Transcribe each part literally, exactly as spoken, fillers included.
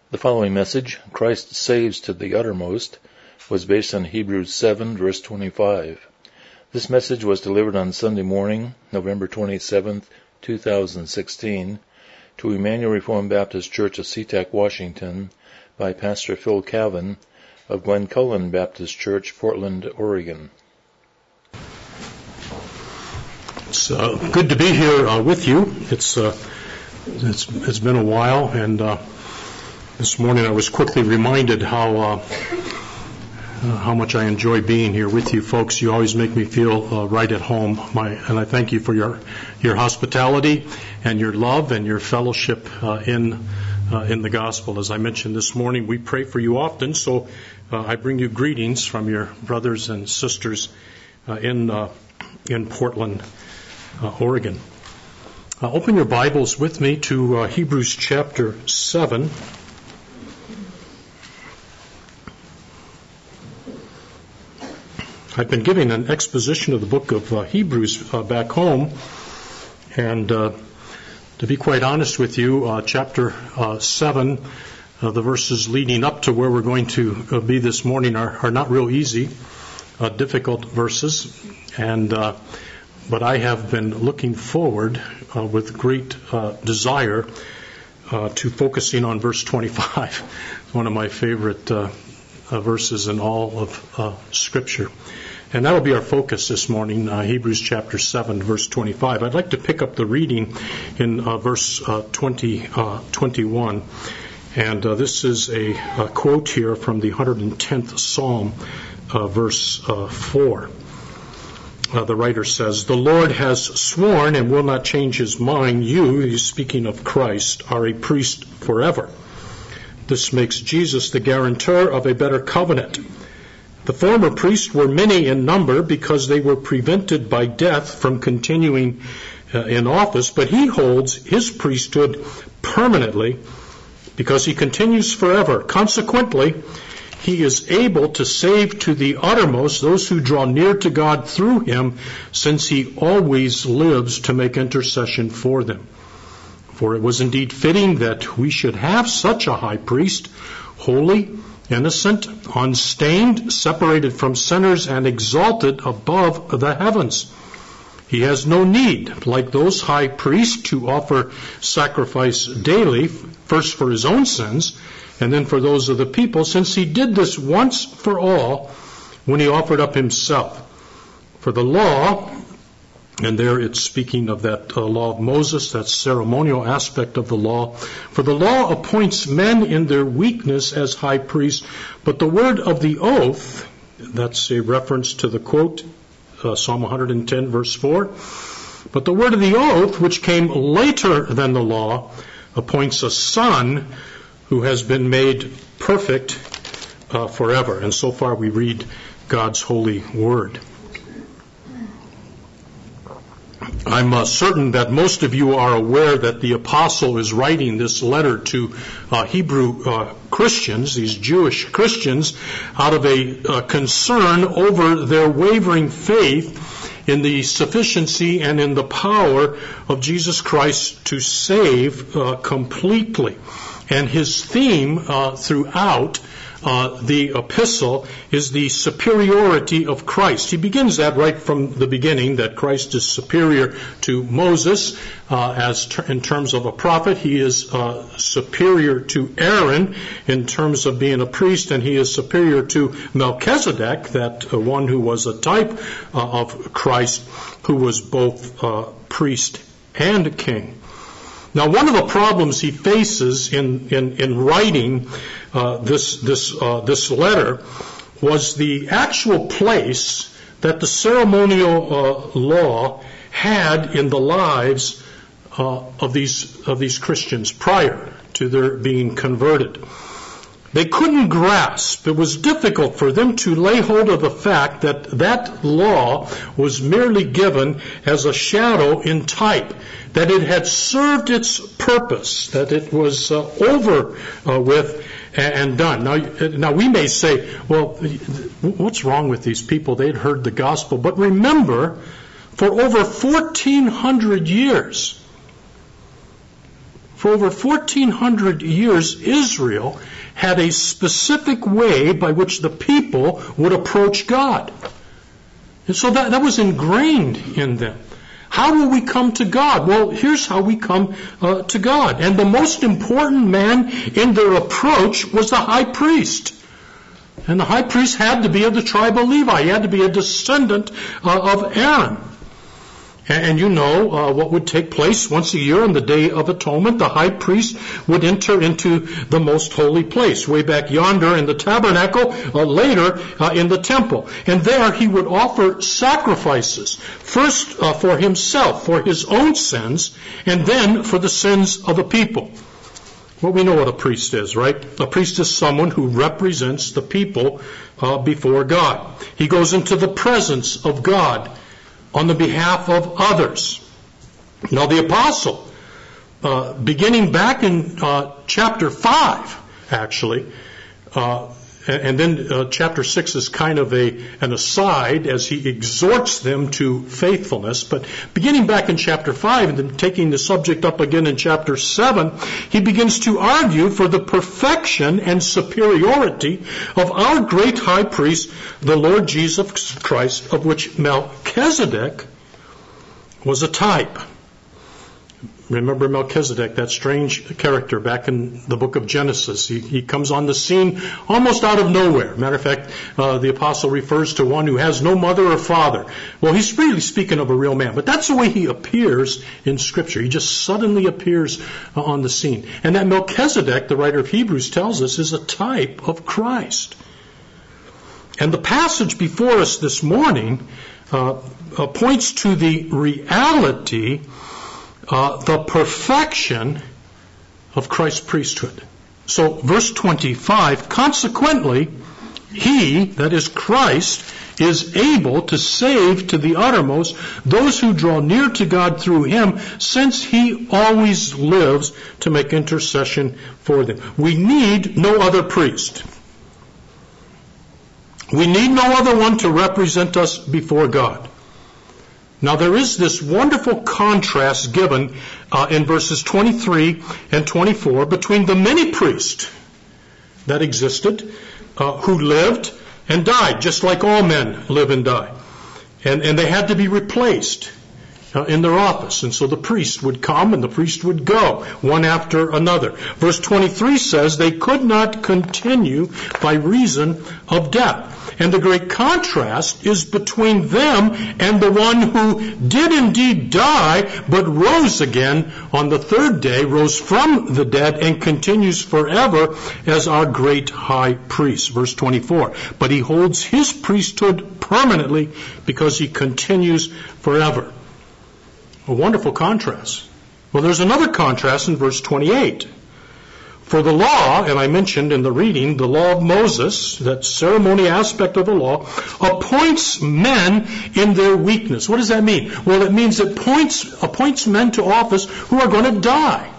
The following message, Christ Saves to the Uttermost, was based on Hebrews seven, verse twenty-five. This message was delivered on Sunday morning, November twenty-seventh, two thousand sixteen, to Emmanuel Reformed Baptist Church of SeaTac, Washington, by Pastor Phil Calvin of Glencullen Baptist Church, Portland, Oregon. It's uh, good to be here uh, with you. It's uh, it's it's been a while, and uh, this morning I was quickly reminded how uh, uh, how much I enjoy being here with you folks. You always make me feel uh, right at home. My and I thank you for your your hospitality and your love and your fellowship uh, in uh, in the gospel. As I mentioned this morning, we pray for you often, so uh, I bring you greetings from your brothers and sisters uh, in uh, in Portland, uh, Oregon. Uh, open your Bibles with me to uh, Hebrews chapter seven. I've been giving an exposition of the book of uh, Hebrews uh, back home, and uh, to be quite honest with you, uh, chapter uh, seven, uh, the verses leading up to where we're going to uh, be this morning are, are not real easy, uh, difficult verses, and uh, but I have been looking forward uh, with great uh, desire uh, to focusing on verse twenty-five, one of my favorite uh, uh, verses in all of uh, Scripture. And that will be our focus this morning, uh, Hebrews chapter seven, verse twenty-five. I'd like to pick up the reading in uh, verse uh, twenty, uh, twenty-one. And uh, this is a, a quote here from the one hundred tenth Psalm, uh, verse uh, four. Uh, the writer says, "The Lord has sworn and will not change his mind. You," he's speaking of Christ, "are a priest forever." This makes Jesus the guarantor of a better covenant. The former priests were many in number because they were prevented by death from continuing uh, in office, but he holds his priesthood permanently because he continues forever. Consequently, he is able to save to the uttermost those who draw near to God through him, since he always lives to make intercession for them. For it was indeed fitting that we should have such a high priest, holy, innocent, unstained, separated from sinners, and exalted above the heavens. He has no need, like those high priests, to offer sacrifice daily, first for his own sins, and then for those of the people, since he did this once for all when he offered up himself. For the law, and there it's speaking of that uh, law of Moses, that ceremonial aspect of the law. For the law appoints men in their weakness as high priests, but the word of the oath, that's a reference to the quote, uh, Psalm one hundred ten, verse four, but the word of the oath, which came later than the law, appoints a son who has been made perfect uh, forever. And so far we read God's holy word. I'm uh, certain that most of you are aware that the apostle is writing this letter to uh, Hebrew uh, Christians, these Jewish Christians, out of a uh, concern over their wavering faith in the sufficiency and in the power of Jesus Christ to save uh, completely. And his theme uh, throughout Uh, the epistle is the superiority of Christ. He begins that right from the beginning, that Christ is superior to Moses uh, as ter- in terms of a prophet. He is uh, superior to Aaron in terms of being a priest, and he is superior to Melchizedek, that uh, one who was a type uh, of Christ, who was both uh, priest and king. Now, one of the problems he faces in, in, in writing uh, this this uh, this letter was the actual place that the ceremonial uh, law had in the lives uh, of these of these Christians prior to their being converted. They couldn't grasp. It was difficult for them to lay hold of the fact that that law was merely given as a shadow in type, that it had served its purpose, that it was uh, over uh, with and done. Now, now we may say, well, what's wrong with these people? They'd heard the gospel. But remember, for over fourteen hundred years, For over fourteen hundred years, Israel had a specific way by which the people would approach God. And so that, that was ingrained in them. How will we come to God? Well, here's how we come uh, to God. And the most important man in their approach was the high priest. And the high priest had to be of the tribe of Levi. He had to be a descendant uh, of Aaron. And, and you know uh, what would take place once a year on the Day of Atonement. The high priest would enter into the most holy place, way back yonder in the tabernacle, uh, later uh, in the temple. And there he would offer sacrifices, first uh, for himself, for his own sins, and then for the sins of the people. Well, we know what a priest is, right? A priest is someone who represents the people uh, before God. He goes into the presence of God on the behalf of others. Now, the apostle, uh, beginning back in uh, chapter five, actually, uh, and then uh, chapter six is kind of a an aside as he exhorts them to faithfulness. But beginning back in chapter five and then taking the subject up again in chapter seven, he begins to argue for the perfection and superiority of our great high priest, the Lord Jesus Christ, of which Melchizedek was a type. Remember Melchizedek, that strange character back in the book of Genesis. He, he comes on the scene almost out of nowhere. Matter of fact, uh, the apostle refers to one who has no mother or father. Well, he's really speaking of a real man, but that's the way he appears in Scripture. He just suddenly appears uh, on the scene. And that Melchizedek, the writer of Hebrews tells us, is a type of Christ. And the passage before us this morning uh, uh, points to the reality Uh, the perfection of Christ's priesthood. So, verse twenty-five, consequently, he, that is Christ, is able to save to the uttermost those who draw near to God through him, since he always lives to make intercession for them. We need no other priest. We need no other one to represent us before God. Now, there is this wonderful contrast given uh, in verses twenty-three and twenty-four between the many priests that existed uh, who lived and died, just like all men live and die. And, and they had to be replaced uh, in their office. And so the priest would come and the priest would go, one after another. Verse twenty-three says they could not continue by reason of death. And the great contrast is between them and the one who did indeed die, but rose again on the third day, rose from the dead, and continues forever as our great high priest. Verse twenty-four. But he holds his priesthood permanently because he continues forever. A wonderful contrast. Well, there's another contrast in verse twenty-eight. For the law, and I mentioned in the reading, the law of Moses, that ceremony aspect of the law, appoints men in their weakness. What does that mean? Well, it means it points, appoints men to office who are going to die.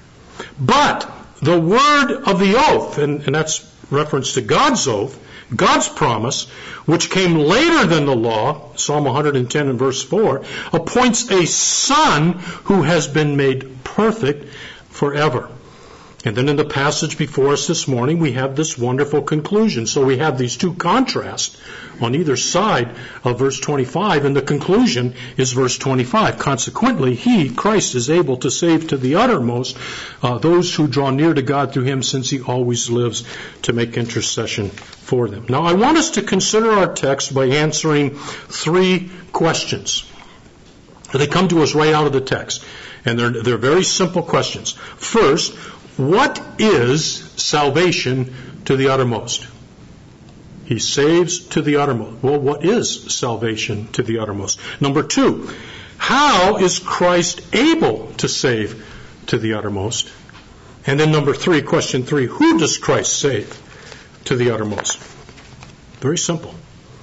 But the word of the oath, and, and that's reference to God's oath, God's promise, which came later than the law, Psalm one hundred ten and verse four, appoints a son who has been made perfect forever. And then in the passage before us this morning, we have this wonderful conclusion. So we have these two contrasts on either side of verse twenty-five, and the conclusion is verse twenty-five. Consequently, he, Christ, is able to save to the uttermost uh, those who draw near to God through him, since he always lives to make intercession for them. Now, I want us to consider our text by answering three questions. They come to us right out of the text, and they're, they're very simple questions. First, what is salvation to the uttermost? He saves to the uttermost. Well, what is salvation to the uttermost? Number two, how is Christ able to save to the uttermost? And then number three, question three, who does Christ save to the uttermost? Very simple.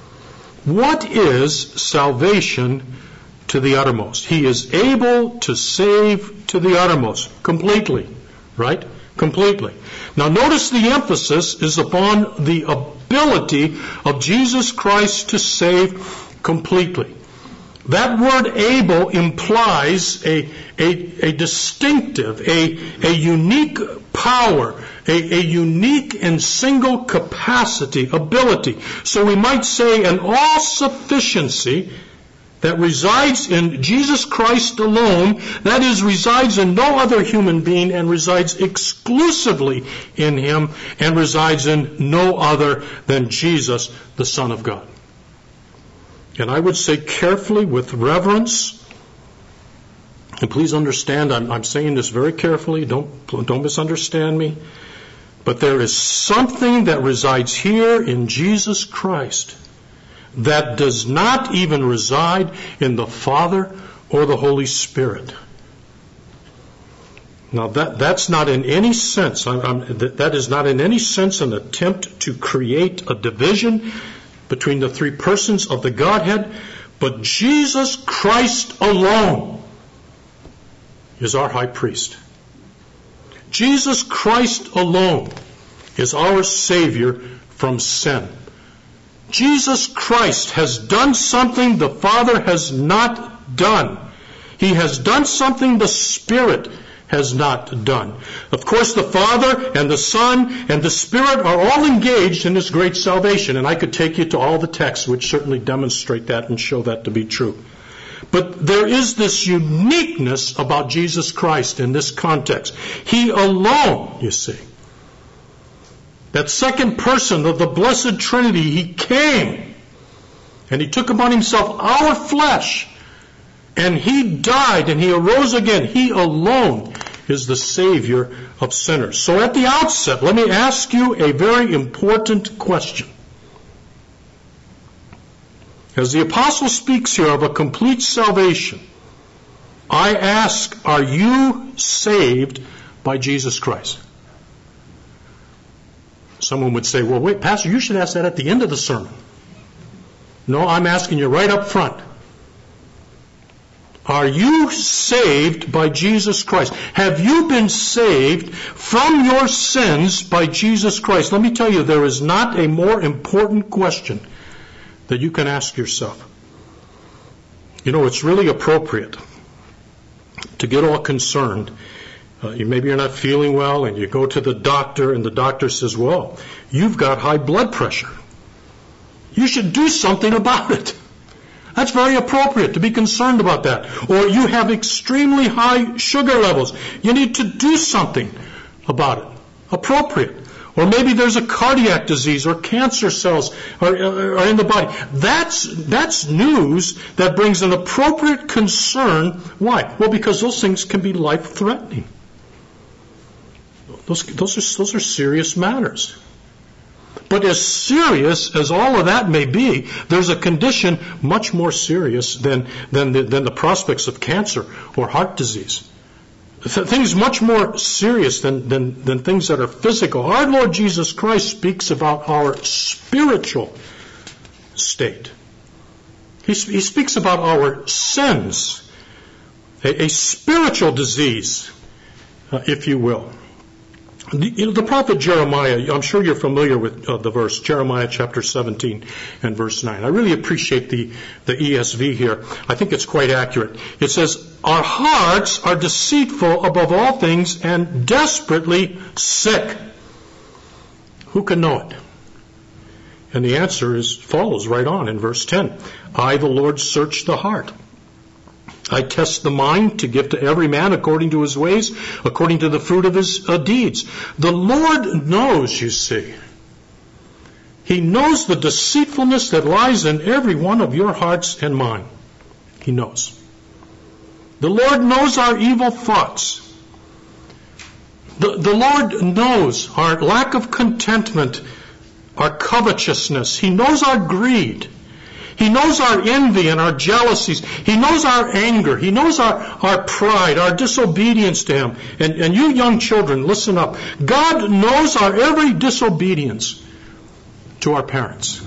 What is salvation to the uttermost? He is able to save to the uttermost, completely. Right? Completely. Now notice the emphasis is upon the ability of Jesus Christ to save completely. That word able implies a, a, a distinctive, a, a unique power, a, a unique and single capacity, ability. So we might say an all-sufficiency that resides in Jesus Christ alone, that is, resides in no other human being and resides exclusively in Him and resides in no other than Jesus, the Son of God. And I would say carefully, with reverence, and please understand, I'm, I'm saying this very carefully, don't, don't misunderstand me, but there is something that resides here in Jesus Christ that does not even reside in the Father or the Holy Spirit. Now that, that's not in any sense, I'm, I'm, that is not in any sense an attempt to create a division between the three persons of the Godhead, but Jesus Christ alone is our high priest. Jesus Christ alone is our Savior from sin. Jesus Christ has done something the Father has not done. He has done something the Spirit has not done. Of course, the Father and the Son and the Spirit are all engaged in this great salvation, and I could take you to all the texts which certainly demonstrate that and show that to be true. But there is this uniqueness about Jesus Christ in this context. He alone, you see, that second person of the Blessed Trinity, He came and He took upon Himself our flesh and He died and He arose again. He alone is the Savior of sinners. So at the outset, let me ask you a very important question. As the apostle speaks here of a complete salvation, I ask, are you saved by Jesus Christ? Someone would say, well, wait, Pastor, you should ask that at the end of the sermon. No, I'm asking you right up front. Are you saved by Jesus Christ? Have you been saved from your sins by Jesus Christ? Let me tell you, there is not a more important question that you can ask yourself. You know, it's really appropriate to get all concerned. Uh, you, maybe you're not feeling well and you go to the doctor and the doctor says, well, you've got high blood pressure. You should do something about it. That's very appropriate to be concerned about that. Or you have extremely high sugar levels. You need to do something about it. Appropriate. Or maybe there's a cardiac disease or cancer cells are, are in the body. That's, that's news that brings an appropriate concern. Why? Well, because those things can be life-threatening. Those, those are, those are serious matters. But as serious as all of that may be, there's a condition much more serious than, than, the, than the prospects of cancer or heart disease. Things much more serious than, than, than things that are physical. Our Lord Jesus Christ speaks about our spiritual state. He, he speaks about our sins, a, a spiritual disease, uh, if you will. The, you know, the prophet Jeremiah, I'm sure you're familiar with uh, the verse, Jeremiah chapter seventeen and verse nine. I really appreciate the, the E S V here. I think it's quite accurate. It says, our hearts are deceitful above all things and desperately sick. Who can know it? And the answer is follows right on in verse ten. I, the Lord, search the heart. I test the mind to give to every man according to his ways, according to the fruit of his uh, deeds. The Lord knows, you see. He knows the deceitfulness that lies in every one of your hearts and mine. He knows. The Lord knows our evil thoughts. The, the Lord knows our lack of contentment, our covetousness. He knows our greed. He knows our envy and our jealousies. He knows our anger. He knows our, our pride, our disobedience to Him. And, and you young children, listen up. God knows our every disobedience to our parents.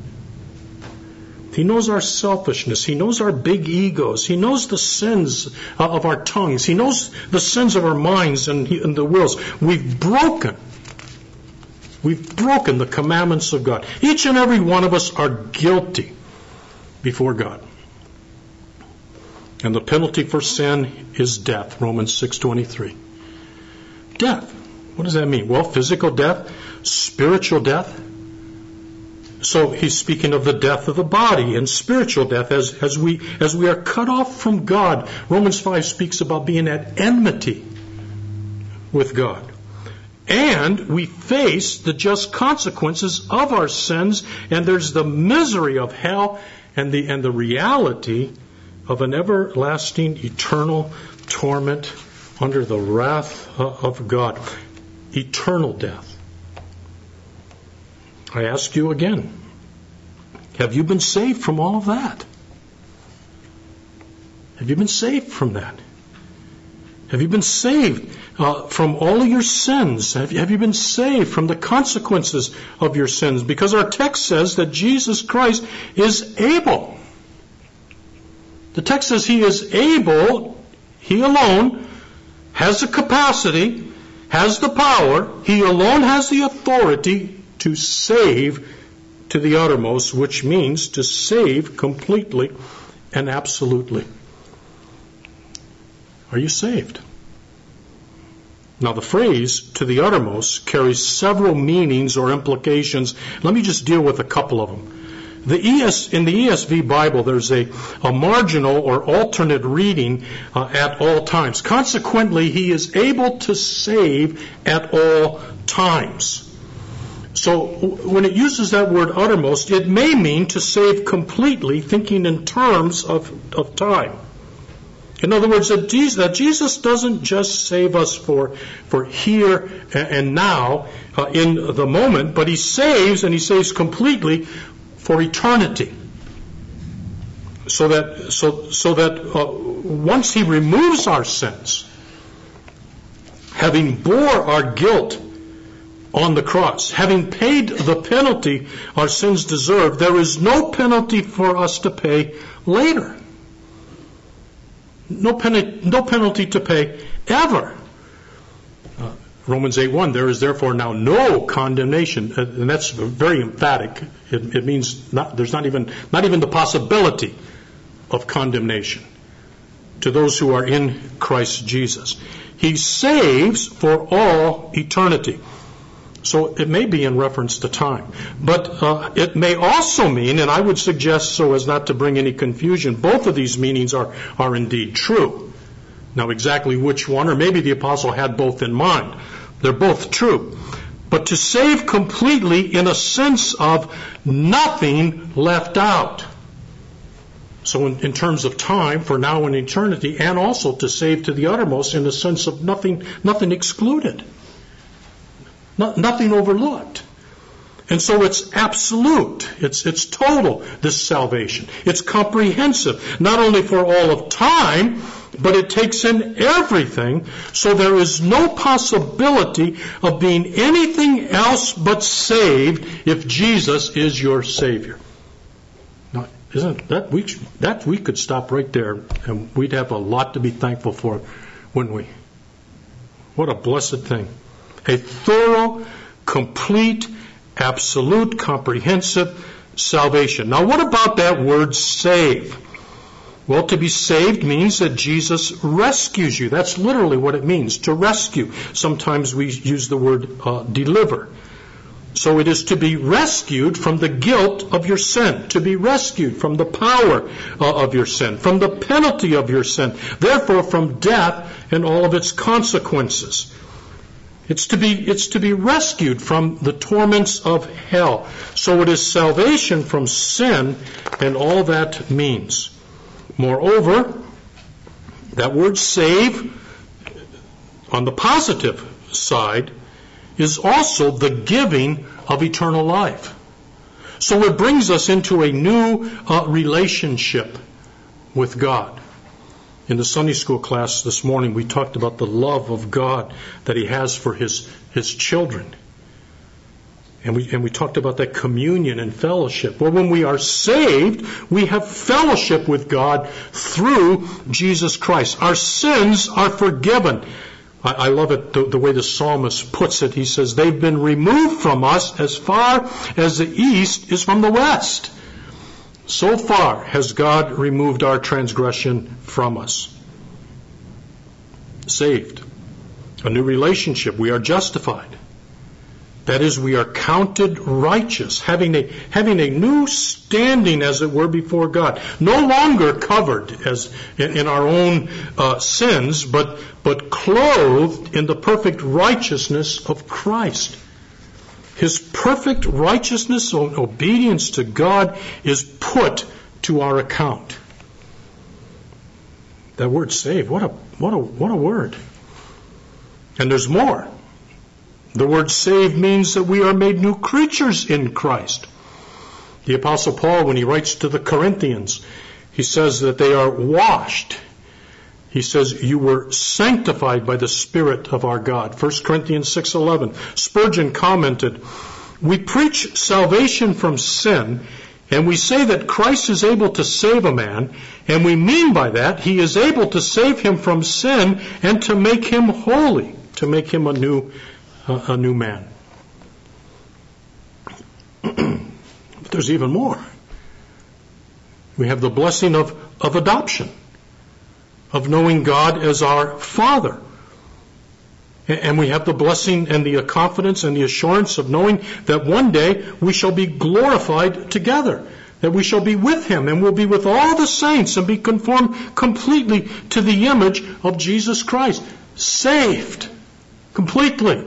He knows our selfishness. He knows our big egos. He knows the sins of our tongues. He knows the sins of our minds and, and the wills. We've broken. We've broken the commandments of God. Each and every one of us are guilty before God. And the penalty for sin is death, Romans six twenty-three. Death. What does that mean? Well, physical death, spiritual death. So he's speaking of the death of the body and spiritual death as, as we as we are cut off from God. Romans five speaks about being at enmity with God. And we face the just consequences of our sins, and there's the misery of hell and the and the reality of an everlasting, eternal torment under the wrath of God. Eternal death. I ask you again, have you been saved from all of that? Have you been saved from that? Have you been saved uh, from all of your sins? Have you, have you been saved from the consequences of your sins? Because our text says that Jesus Christ is able. The text says He is able, He alone has the capacity, has the power, He alone has the authority to save to the uttermost, which means to save completely and absolutely. Are you saved? Now the phrase to the uttermost carries several meanings or implications. Let me just deal with a couple of them. The E S, in the E S V Bible, there's a, a marginal or alternate reading uh, at all times. Consequently, He is able to save at all times. So when it uses that word uttermost, it may mean to save completely, thinking in terms of, of time. In other words, that Jesus, that Jesus doesn't just save us for, for here and now, uh, in the moment, but He saves, and He saves completely for eternity. So that, so, so that uh, once He removes our sins, having bore our guilt on the cross, having paid the penalty our sins deserve, there is no penalty for us to pay later. No, pen- no penalty to pay ever. Uh, Romans eight one, there is therefore now no condemnation, uh, and that's very emphatic. It, it means not, there's not even not even the possibility of condemnation to those who are in Christ Jesus. He saves for all eternity. So it may be in reference to time. But uh, it may also mean, and I would suggest so as not to bring any confusion, both of these meanings are, are indeed true. Now exactly which one, or maybe the apostle had both in mind. They're both true. But to save completely in a sense of nothing left out. So in, in terms of time, for now and eternity, and also to save to the uttermost in the sense of nothing, nothing excluded. No, nothing overlooked. And so it's absolute. It's, it's total, this salvation. It's comprehensive, not only for all of time, but it takes in everything. So there is no possibility of being anything else but saved if Jesus is your Savior. Now, isn't that we that we could stop right there, and we'd have a lot to be thankful for, wouldn't we? What a blessed thing. A thorough, complete, absolute, comprehensive salvation. Now, what about that word save? Well, to be saved means that Jesus rescues you. That's literally what it means, to rescue. Sometimes we use the word uh, deliver. So it is to be rescued from the guilt of your sin, to be rescued from the power uh, of your sin, from the penalty of your sin, therefore from death and all of its consequences. It's to be, it's to be rescued from the torments of hell. So it is salvation from sin and all that means. Moreover, that word save, on the positive side, is also the giving of eternal life. So it brings us into a new uh, relationship with God. In the Sunday school class this morning, we talked about the love of God that He has for His, His children. And we, and we talked about that communion and fellowship. Well, when we are saved, we have fellowship with God through Jesus Christ. Our sins are forgiven. I, I love it, the, the way the psalmist puts it. He says, they've been removed from us as far as the east is from the west. So far has God removed our transgression from us. Saved. A new relationship. We are justified. That is, we are counted righteous, having a, having a new standing, as it were, before God. No longer covered as in, in our own uh, sins, but, but clothed in the perfect righteousness of Christ. His perfect righteousness and obedience to God is put to our account. That word saved, what a, what a, what a word. And there's more. The word saved means that we are made new creatures in Christ. The Apostle Paul, when he writes to the Corinthians, he says that they are washed. He says, you were sanctified by the Spirit of our God. First Corinthians six eleven. Spurgeon commented, we preach salvation from sin, and we say that Christ is able to save a man, and we mean by that he is able to save him from sin and to make him holy, to make him a new a new man. But there's even more. We have the blessing of, of adoption, of knowing God as our Father. And we have the blessing and the confidence and the assurance of knowing that one day we shall be glorified together, that we shall be with Him and we'll be with all the saints and be conformed completely to the image of Jesus Christ. Saved completely.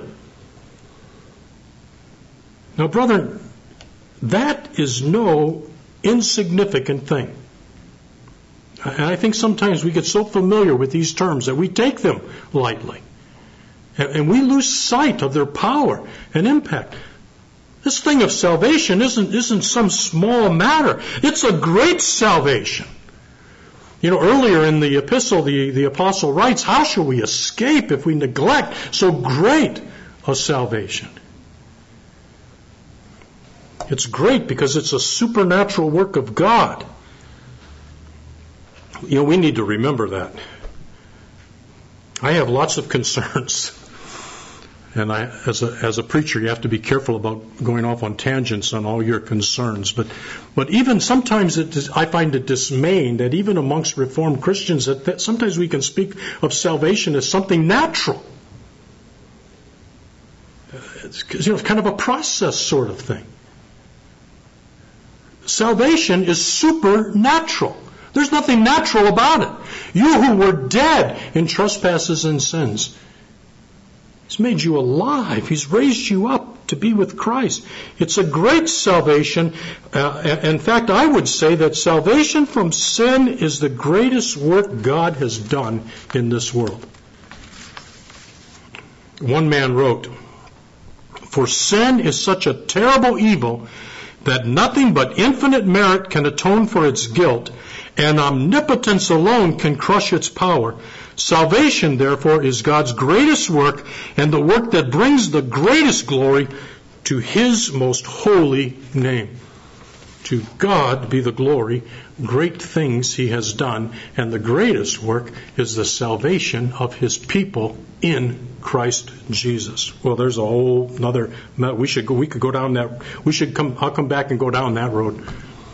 Now, brethren, that is no insignificant thing. And I think sometimes we get so familiar with these terms that we take them lightly. And we lose sight of their power and impact. This thing of salvation isn't, isn't some small matter. It's a great salvation. You know, earlier in the epistle, the, the apostle writes, how shall we escape if we neglect so great a salvation? It's great because it's a supernatural work of God. You know, we need to remember that. I have lots of concerns. And I, as a, as a preacher, you have to be careful about going off on tangents on all your concerns. But, but even sometimes it is, I find it dismaying that even amongst Reformed Christians, that, that sometimes we can speak of salvation as something natural. It's, you know, it's kind of a process sort of thing. Salvation is supernatural. There's nothing natural about it. You who were dead in trespasses and sins, He's made you alive. He's raised you up to be with Christ. It's a great salvation. Uh, in fact, I would say that salvation from sin is the greatest work God has done in this world. One man wrote, "For sin is such a terrible evil that nothing but infinite merit can atone for its guilt, and omnipotence alone can crush its power. Salvation, therefore, is God's greatest work, and the work that brings the greatest glory to His most holy name." To God be the glory. Great things He has done, and the greatest work is the salvation of His people in Christ Jesus. Well, there's a whole another. We should go. We could go down that. We should come. I'll come back and go down that road.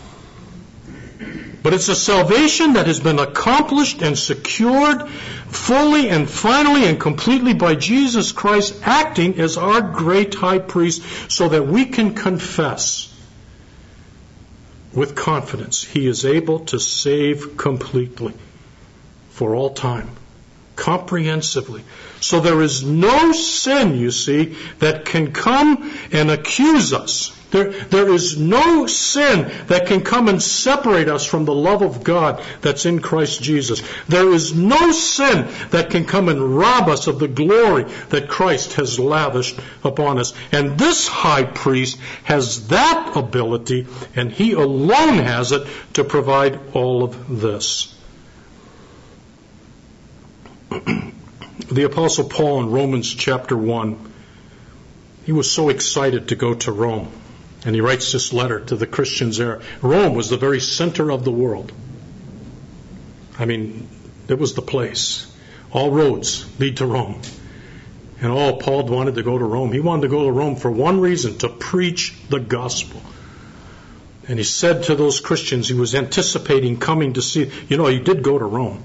But it's a salvation that has been accomplished and secured fully and finally and completely by Jesus Christ, acting as our great high priest, so that we can confess with confidence He is able to save completely for all time, comprehensively. So there is no sin, you see, that can come and accuse us. There, there is no sin that can come and separate us from the love of God that's in Christ Jesus. There is no sin that can come and rob us of the glory that Christ has lavished upon us. And this high priest has that ability, and he alone has it, to provide all of this. The Apostle Paul in Romans chapter one, he was so excited to go to Rome. And he writes this letter to the Christians there. Rome was the very center of the world. I mean, it was the place. All roads lead to Rome. And all Paul wanted to go to Rome. He wanted to go to Rome for one reason, to preach the gospel. And he said to those Christians, he was anticipating coming to see, you know, he did go to Rome.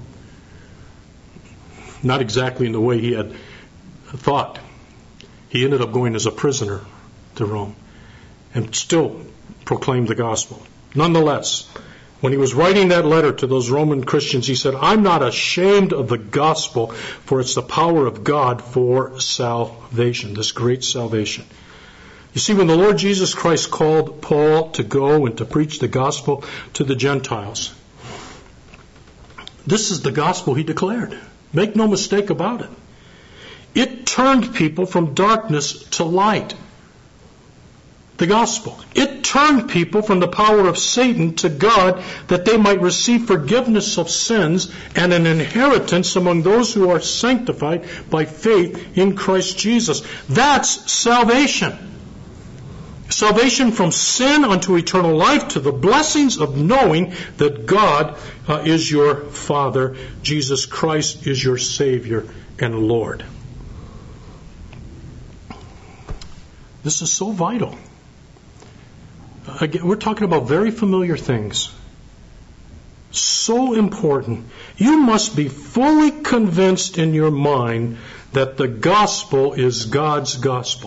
Not exactly in the way he had thought. He ended up going as a prisoner to Rome and still proclaimed the gospel. Nonetheless, when he was writing that letter to those Roman Christians, he said, I'm not ashamed of the gospel, for it's the power of God for salvation, this great salvation. You see, when the Lord Jesus Christ called Paul to go and to preach the gospel to the Gentiles, this is the gospel he declared. Make no mistake about it. It turned people from darkness to light. The gospel. It turned people from the power of Satan to God, that they might receive forgiveness of sins and an inheritance among those who are sanctified by faith in Christ Jesus. That's salvation. Salvation from sin unto eternal life, to the blessings of knowing that God uh, is your Father, Jesus Christ is your Savior and Lord. This is so vital. Again, we're talking about very familiar things. So important. You must be fully convinced in your mind that the gospel is God's gospel.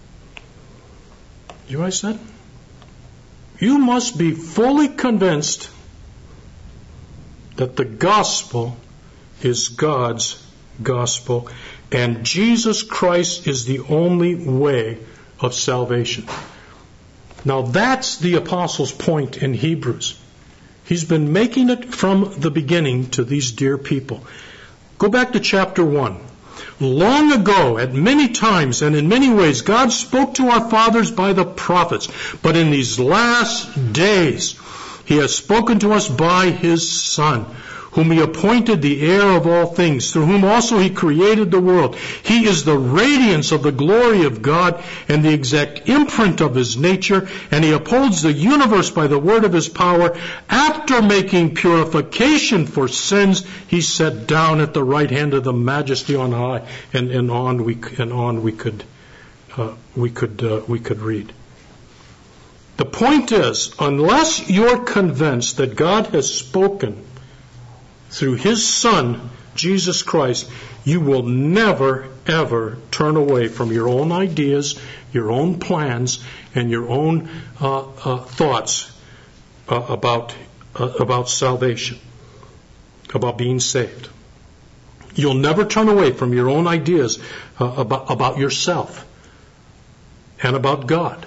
You know what I said? You must be fully convinced that the gospel is God's gospel, and Jesus Christ is the only way of salvation. Now that's the apostle's point in Hebrews. He's been making it from the beginning to these dear people. Go back to chapter one. Long ago, at many times and in many ways, God spoke to our fathers by the prophets. But in these last days, He has spoken to us by His Son, whom He appointed the heir of all things, through whom also He created the world. He is the radiance of the glory of God and the exact imprint of His nature, and He upholds the universe by the word of His power. After making purification for sins, He sat down at the right hand of the Majesty on high, and, and on we and on we could uh, we could uh, we could read. The point is, unless you're convinced that God has spoken through His Son, Jesus Christ, you will never, ever turn away from your own ideas, your own plans, and your own uh, uh, thoughts uh, about uh, about salvation, about being saved. You'll never turn away from your own ideas uh, about, about yourself and about God.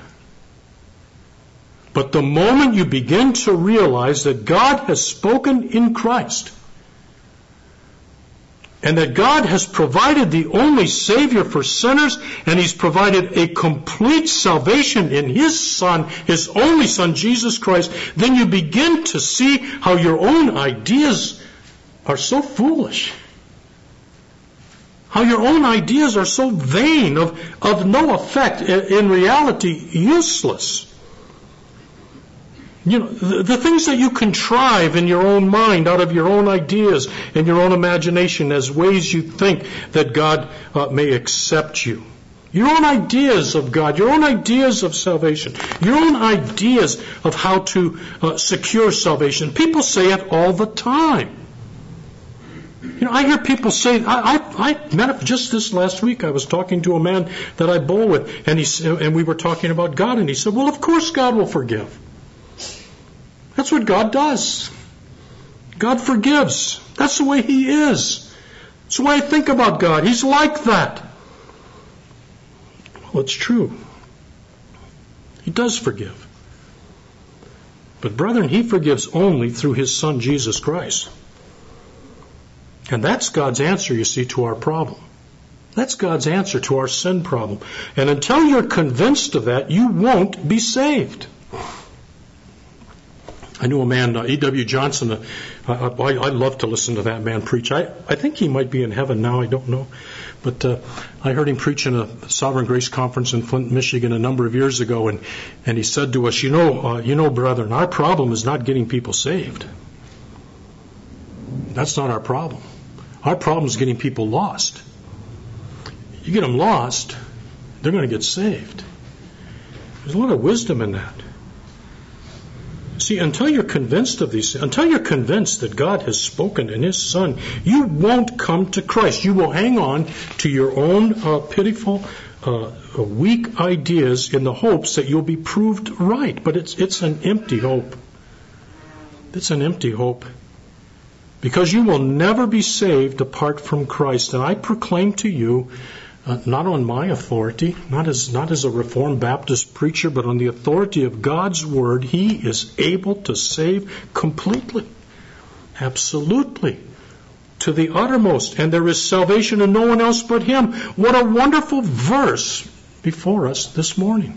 But the moment you begin to realize that God has spoken in Christ, and that God has provided the only Savior for sinners, and He's provided a complete salvation in His Son, His only Son, Jesus Christ, then you begin to see how your own ideas are so foolish. How your own ideas are so vain, of, of no effect, in reality useless. You know, the, the things that you contrive in your own mind, out of your own ideas and your own imagination, as ways you think that God uh, may accept you. Your own ideas of God, your own ideas of salvation, your own ideas of how to uh, secure salvation. People say it all the time. You know, I hear people say, I, I, I met up just this last week. I was talking to a man that I bowl with, and he and we were talking about God, and he said, well, of course God will forgive. That's what God does. God forgives. That's the way He is. That's the way I think about God. He's like that. Well, it's true. He does forgive. But brethren, He forgives only through His Son, Jesus Christ. And that's God's answer, you see, to our problem. That's God's answer to our sin problem. And until you're convinced of that, you won't be saved. I knew a man, uh, E W Johnson. Uh, I, I love to listen to that man preach. I, I think he might be in heaven now. I don't know. But uh, I heard him preach in a Sovereign Grace Conference in Flint, Michigan a number of years ago. And, and he said to us, you know, uh, you know, brethren, our problem is not getting people saved. That's not our problem. Our problem is getting people lost. You get them lost, they're going to get saved. There's a lot of wisdom in that. See, until you're convinced of these, until you're convinced that God has spoken in His Son, you won't come to Christ. You will hang on to your own uh, pitiful, uh, weak ideas in the hopes that you'll be proved right. But it's it's an empty hope. It's an empty hope. Because you will never be saved apart from Christ. And I proclaim to you, Uh, not on my authority, not as not as a Reformed Baptist preacher, but on the authority of God's Word, He is able to save completely, absolutely, to the uttermost. And there is salvation in no one else but Him. What a wonderful verse before us this morning.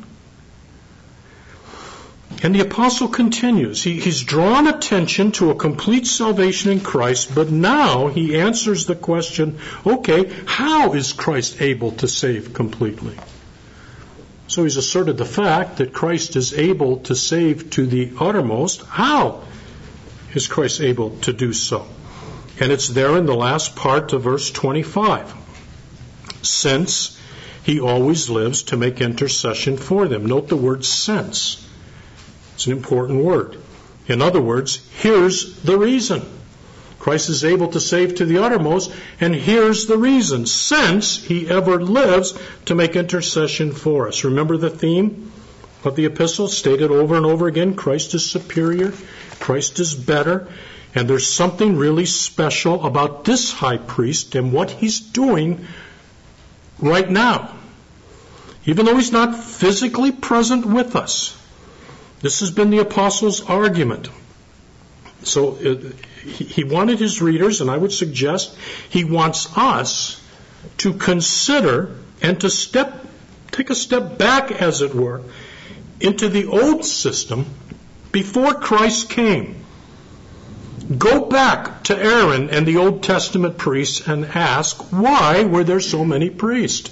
And the apostle continues. He, he's drawn attention to a complete salvation in Christ, but now he answers the question, okay, how is Christ able to save completely? So he's asserted the fact that Christ is able to save to the uttermost. How is Christ able to do so? And it's there in the last part of verse twenty-five. Since He always lives to make intercession for them. Note the word since. It's an important word. In other words, here's the reason. Christ is able to save to the uttermost, and here's the reason. Since He ever lives to make intercession for us. Remember the theme of the epistle, stated over and over again? Christ is superior. Christ is better. And there's something really special about this high priest and what he's doing right now. Even though He's not physically present with us. This has been the apostle's argument. So uh, he, he wanted his readers, and I would suggest he wants us to consider and to step, take a step back, as it were, into the old system before Christ came. Go back to Aaron and the Old Testament priests and ask, why were there so many priests?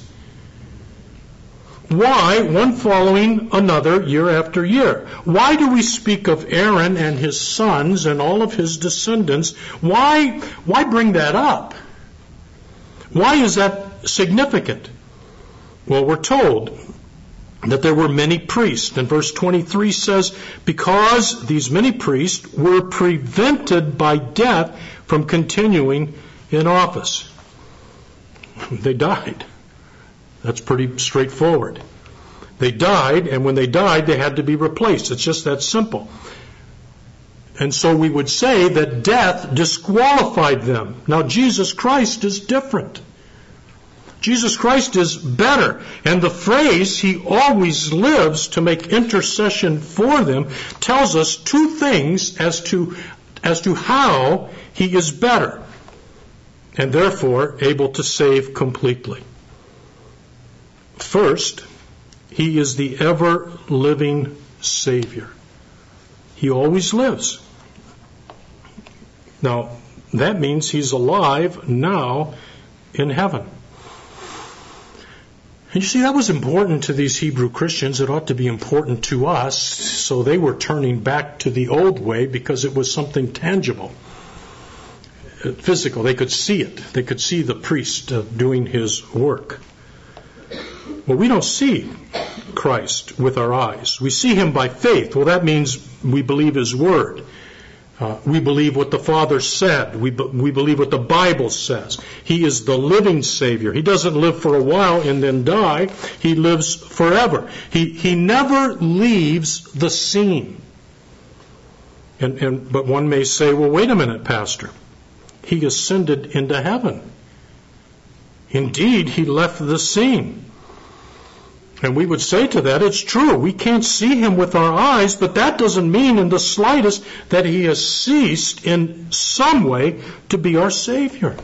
Why, one following another year after year? Why do we speak of Aaron and his sons and all of his descendants? Why, why bring that up? Why is that significant? Well, we're told that there were many priests. And verse twenty-three says, because these many priests were prevented by death from continuing in office. They died. That's pretty straightforward. They died, and when they died, they had to be replaced. It's just that simple. And so we would say that death disqualified them. Now, Jesus Christ is different. Jesus Christ is better. And the phrase, He always lives to make intercession for them, tells us two things as to, as to how He is better, and therefore able to save completely. First, He is the ever-living Savior. He always lives. Now, that means He's alive now in heaven. And you see, that was important to these Hebrew Christians. It ought to be important to us. So they were turning back to the old way because it was something tangible, physical. They could see it. They could see the priest uh, doing his work. Well, we don't see Christ with our eyes. We see Him by faith. Well, that means we believe His Word. Uh, we believe what the Father said. We, be, we believe what the Bible says. He is the living Savior. He doesn't live for a while and then die. He lives forever. He, he never leaves the scene. And, and, but one may say, well, wait a minute, Pastor. He ascended into heaven. Indeed, He left the scene. And we would say to that, it's true, we can't see Him with our eyes, but that doesn't mean in the slightest that He has ceased in some way to be our Savior.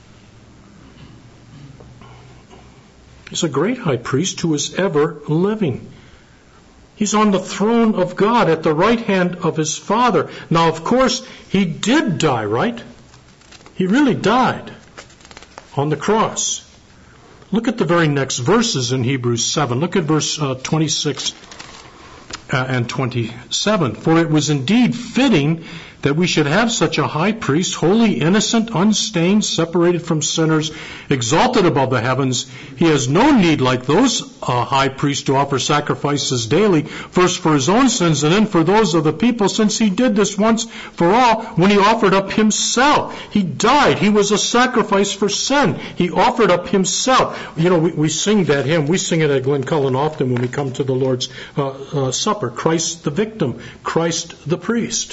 He's a great high priest who is ever living. He's on the throne of God at the right hand of His Father. Now, of course, He did die, right? He really died on the cross. Look at the very next verses in Hebrews seven. Look at verse uh, twenty-six uh, and twenty-seven. For it was indeed fitting that we should have such a high priest, holy, innocent, unstained, separated from sinners, exalted above the heavens. He has no need, like those uh, high priests, to offer sacrifices daily, first for his own sins and then for those of the people, since he did this once for all when he offered up himself. He died. He was a sacrifice for sin. He offered up himself. You know, we, we sing that hymn. We sing it at Glen Cullen often when we come to the Lord's uh, uh, Supper. Christ the victim, Christ the priest.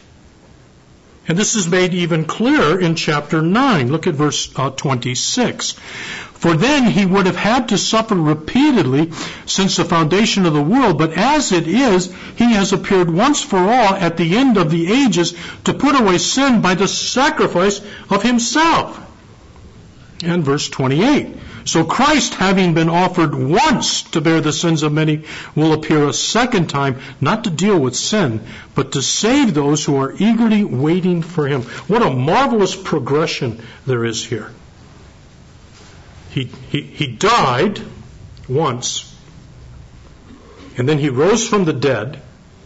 And this is made even clearer in chapter nine. Look at verse uh, twenty-six. For then he would have had to suffer repeatedly since the foundation of the world, but as it is, he has appeared once for all at the end of the ages to put away sin by the sacrifice of himself. And verse twenty-eight. So Christ, having been offered once to bear the sins of many, will appear a second time, not to deal with sin, but to save those who are eagerly waiting for him. What a marvelous progression there is here. He, he, he died once, and then he rose from the dead.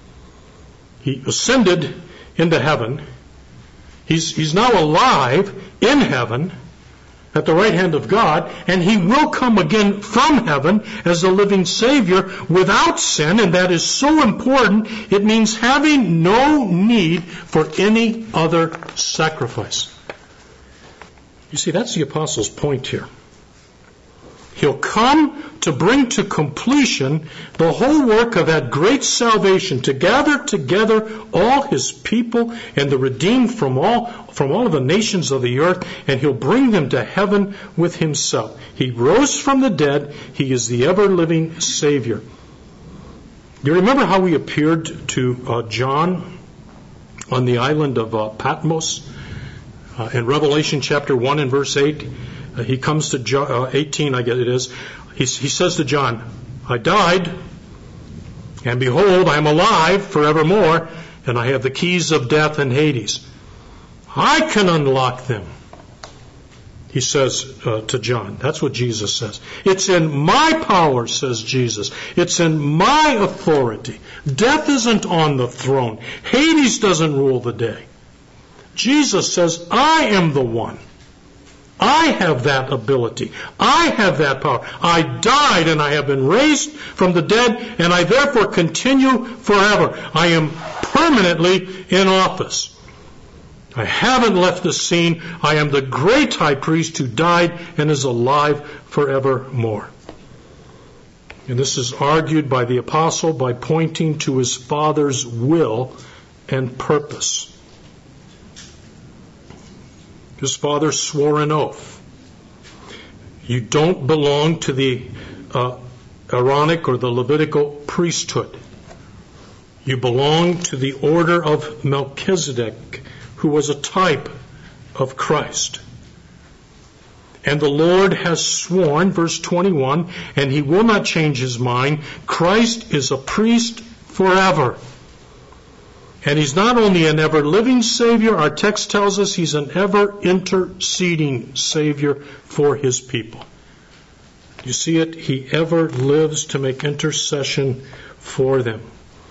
He ascended into heaven. He's, he's now alive in heaven, at the right hand of God, and he will come again from heaven as a living Savior without sin, and that is so important. It means having no need for any other sacrifice. You see, that's the apostle's point here. He'll come to bring to completion the whole work of that great salvation, to gather together all his people and the redeemed from all from all of the nations of the earth, and he'll bring them to heaven with himself. He rose from the dead. He is the ever-living Savior. You remember how he appeared to uh, John on the island of uh, Patmos? Uh, in Revelation chapter one and verse eight, uh, he comes to John, uh, eighteen, I guess it is. He, he says to John, I died, and behold, I am alive forevermore, and I have the keys of death and Hades. I can unlock them, he says uh, to John. That's what Jesus says. It's in my power, says Jesus. It's in my authority. Death isn't on the throne. Hades doesn't rule the day. Jesus says, I am the one. I have that ability. I have that power. I died and I have been raised from the dead, and I therefore continue forever. I am permanently in office. I haven't left the scene. I am the great high priest who died and is alive forevermore. And this is argued by the apostle by pointing to his Father's will and purpose. His Father swore an oath. You don't belong to the uh, Aaronic or the Levitical priesthood. You belong to the order of Melchizedek, who was a type of Christ. And the Lord has sworn, verse twenty-one, and he will not change his mind, Christ is a priest forever. And he's not only an ever-living Savior, our text tells us he's an ever-interceding Savior for his people. You see it? He ever lives to make intercession for them.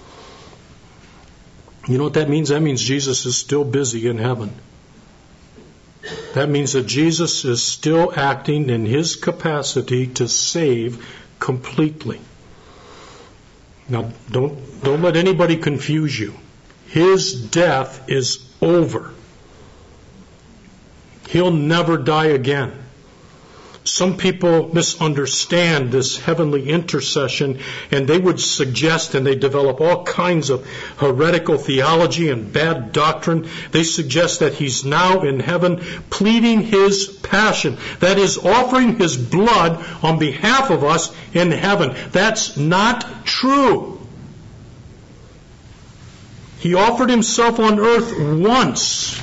You know what that means? That means Jesus is still busy in heaven. That means that Jesus is still acting in his capacity to save completely. Now, don't, don't let anybody confuse you. His death is over. He'll never die again. Some people misunderstand this heavenly intercession, and they would suggest, and they develop all kinds of heretical theology and bad doctrine. They suggest that he's now in heaven pleading his passion. That is, offering his blood on behalf of us in heaven. That's not true. He offered himself on earth once.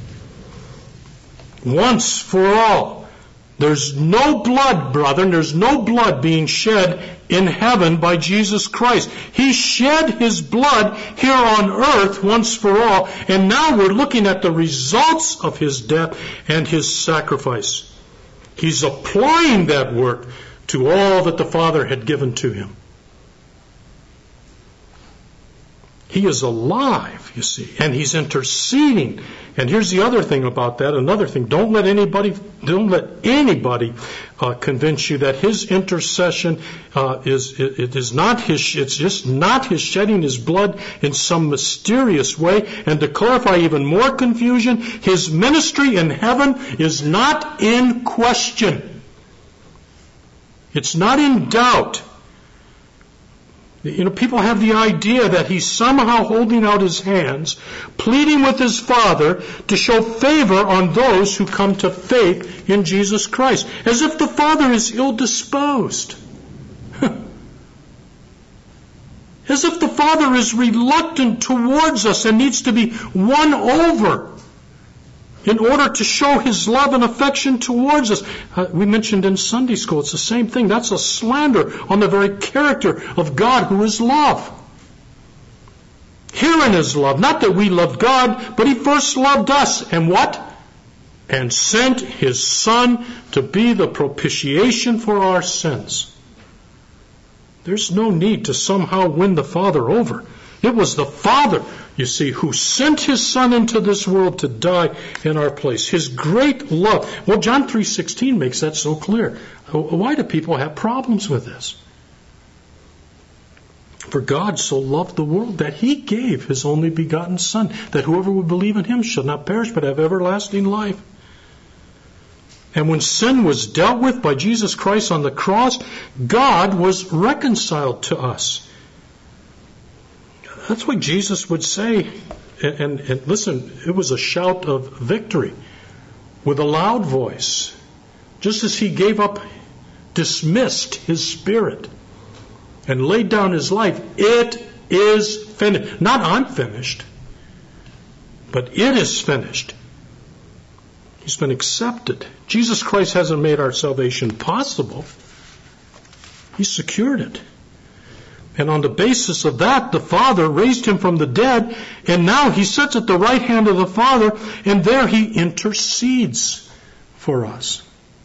Once for all. There's no blood, brethren, there's no blood being shed in heaven by Jesus Christ. He shed his blood here on earth once for all, and now we're looking at the results of his death and his sacrifice. He's applying that work to all that the Father had given to him. He is alive, you see, and he's interceding. And here's the other thing about that, another thing. Don't let anybody, don't let anybody uh, convince you that his intercession uh, is it, it is not his. It's just not his shedding his blood in some mysterious way. And to clarify even more confusion, his ministry in heaven is not in question. It's not in doubt. You know, people have the idea that he's somehow holding out his hands, pleading with his Father to show favor on those who come to faith in Jesus Christ, as if the Father is ill-disposed. As if the Father is reluctant towards us and needs to be won over in order to show his love and affection towards us. Uh, we mentioned in Sunday school, it's the same thing. That's a slander on the very character of God, who is love. Herein is love. Not that we loved God, but he first loved us. And what? And sent his Son to be the propitiation for our sins. There's no need to somehow win the Father over. It was the Father, you see, who sent his Son into this world to die in our place. His great love. Well, John three sixteen makes that so clear. Why do people have problems with this? For God so loved the world that he gave his only begotten Son, that whoever would believe in him shall not perish but have everlasting life. And when sin was dealt with by Jesus Christ on the cross, God was reconciled to us. That's what Jesus would say. And, and, and listen, it was a shout of victory with a loud voice. Just as he gave up, dismissed his spirit and laid down his life, it is finished. Not I'm finished, but it is finished. He's been accepted. Jesus Christ hasn't made our salvation possible. He secured it. And on the basis of that, the Father raised him from the dead, and now he sits at the right hand of the Father, and there he intercedes for us.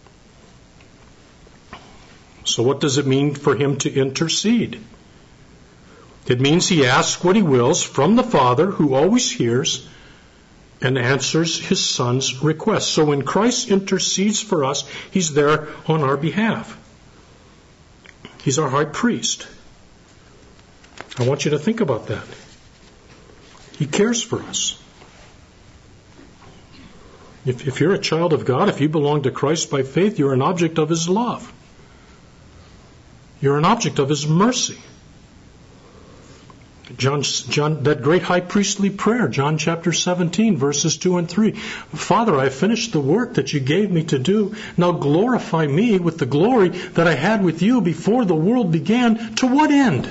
So what does it mean for him to intercede? It means he asks what he wills from the Father, who always hears and answers his Son's request. So when Christ intercedes for us, he's there on our behalf. He's our high priest. I want you to think about that. He cares for us. If, if you're a child of God, if you belong to Christ by faith, you're an object of his love. You're an object of his mercy. John, John, that great high priestly prayer, John chapter seventeen, verses two and three. Father, I have finished the work that you gave me to do. Now glorify me with the glory that I had with you before the world began. To what end?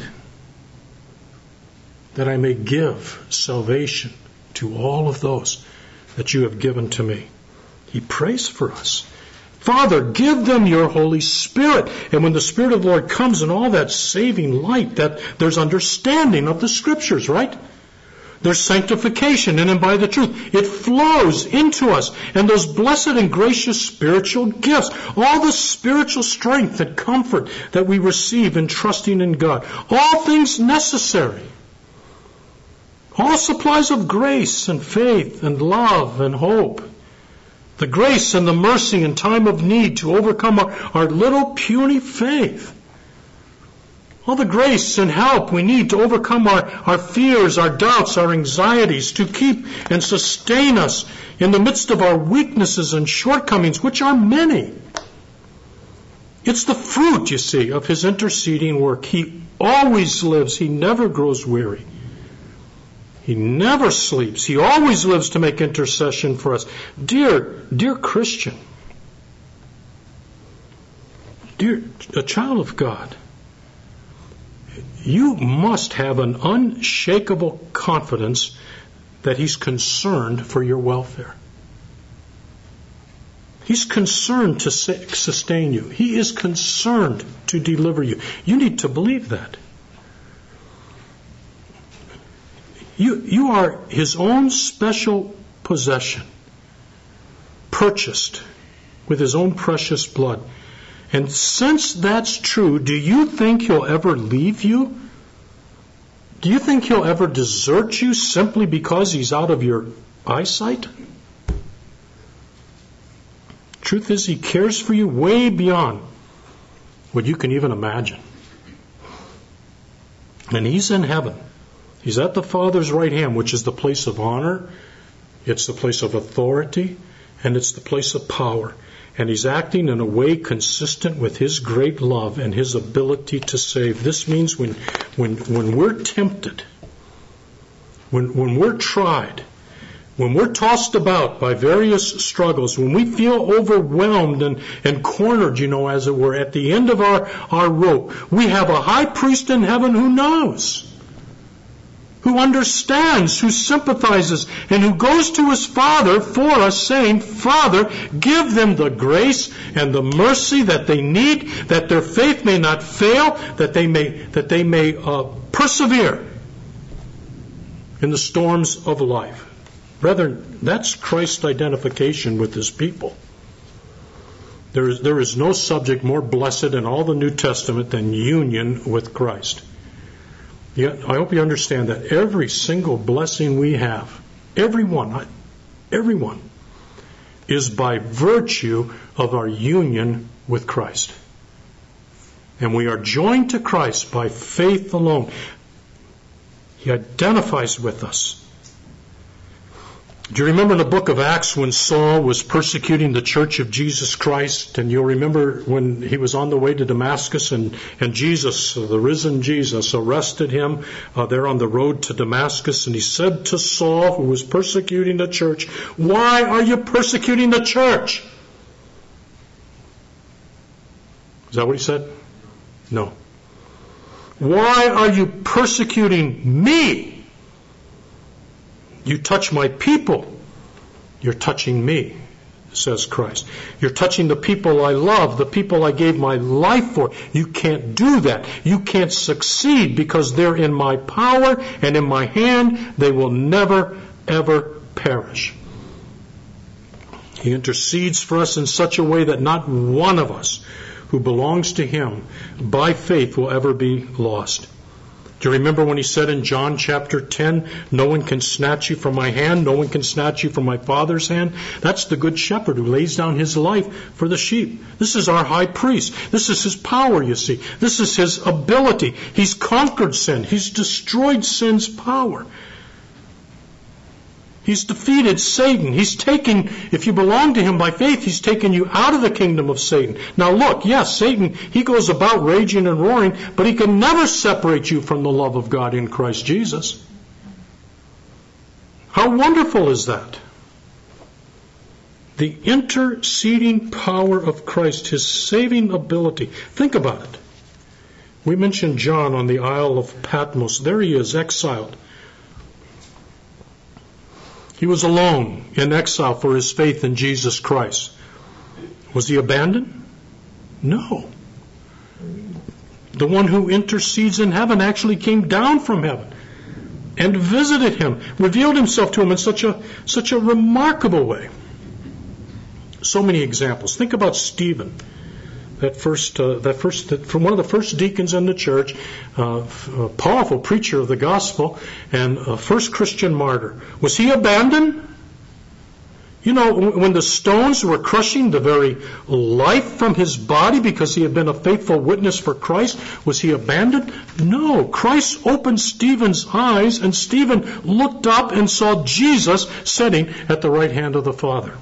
That I may give salvation to all of those that you have given to me. He prays for us. Father, give them your Holy Spirit. And when the Spirit of the Lord comes in all that saving light, that there's understanding of the Scriptures, right? There's sanctification in and by the truth. It flows into us. And those blessed and gracious spiritual gifts, all the spiritual strength and comfort that we receive in trusting in God, all things necessary. All supplies of grace and faith and love and hope. The grace and the mercy in time of need to overcome our, our little puny faith. All the grace and help we need to overcome our, our fears, our doubts, our anxieties, to keep and sustain us in the midst of our weaknesses and shortcomings, which are many. It's the fruit, you see, of his interceding work. He always lives. He never grows weary. He never sleeps. He always lives to make intercession for us. Dear, dear Christian, dear, a child of God, you must have an unshakable confidence that he's concerned for your welfare. He's concerned to sustain you. He is concerned to deliver you. You need to believe that. You, you are his own special possession, purchased with his own precious blood. And since that's true, do you think he'll ever leave you? Do you think he'll ever desert you simply because he's out of your eyesight? Truth is, he cares for you way beyond what you can even imagine. And he's in heaven. He's at the Father's right hand, which is the place of honor, it's the place of authority, and it's the place of power. And he's acting in a way consistent with his great love and his ability to save. This means when when when we're tempted, when when we're tried, when we're tossed about by various struggles, when we feel overwhelmed and, and cornered, you know, as it were, at the end of our, our rope, we have a high priest in heaven who knows, who understands, who sympathizes, and who goes to his Father for us, saying, Father, give them the grace and the mercy that they need, that their faith may not fail, that they may that they may uh, persevere in the storms of life. Brethren, that's Christ's identification with his people. There is, there is no subject more blessed in all the New Testament than union with Christ. Yet, I hope you understand that every single blessing we have, every one, every one, is by virtue of our union with Christ. And we are joined to Christ by faith alone. He identifies with us. Do you remember in the book of Acts when Saul was persecuting the church of Jesus Christ? And you'll remember when he was on the way to Damascus and, and Jesus, the risen Jesus, arrested him uh, there on the road to Damascus. And he said to Saul, who was persecuting the church, why are you persecuting the church? Is that what he said? No. Why are you persecuting me? You touch my people, you're touching me, says Christ. You're touching the people I love, the people I gave my life for. You can't do that. You can't succeed because they're in my power and in my hand. They will never, ever perish. He intercedes for us in such a way that not one of us who belongs to him by faith will ever be lost. Do you remember when he said in John chapter ten, no one can snatch you from my hand, no one can snatch you from my Father's hand? That's the good shepherd who lays down his life for the sheep. This is our high priest. This is his power, you see. This is his ability. He's conquered sin. He's destroyed sin's power. He's defeated Satan. He's taken, if you belong to him by faith, he's taken you out of the kingdom of Satan. Now look, yes, Satan, he goes about raging and roaring, but he can never separate you from the love of God in Christ Jesus. How wonderful is that? The interceding power of Christ, his saving ability. Think about it. We mentioned John on the Isle of Patmos. There he is, exiled. He was alone in exile for his faith in Jesus Christ. Was he abandoned? No. The one who intercedes in heaven actually came down from heaven and visited him, revealed himself to him in such a such a remarkable way. So many examples. Think about Stephen. That first, uh, that first, that from one of the first deacons in the church, uh, a powerful preacher of the gospel, and a first Christian martyr. Was he abandoned? You know, when the stones were crushing the very life from his body because he had been a faithful witness for Christ, was he abandoned? No. Christ opened Stephen's eyes, and Stephen looked up and saw Jesus sitting at the right hand of the Father.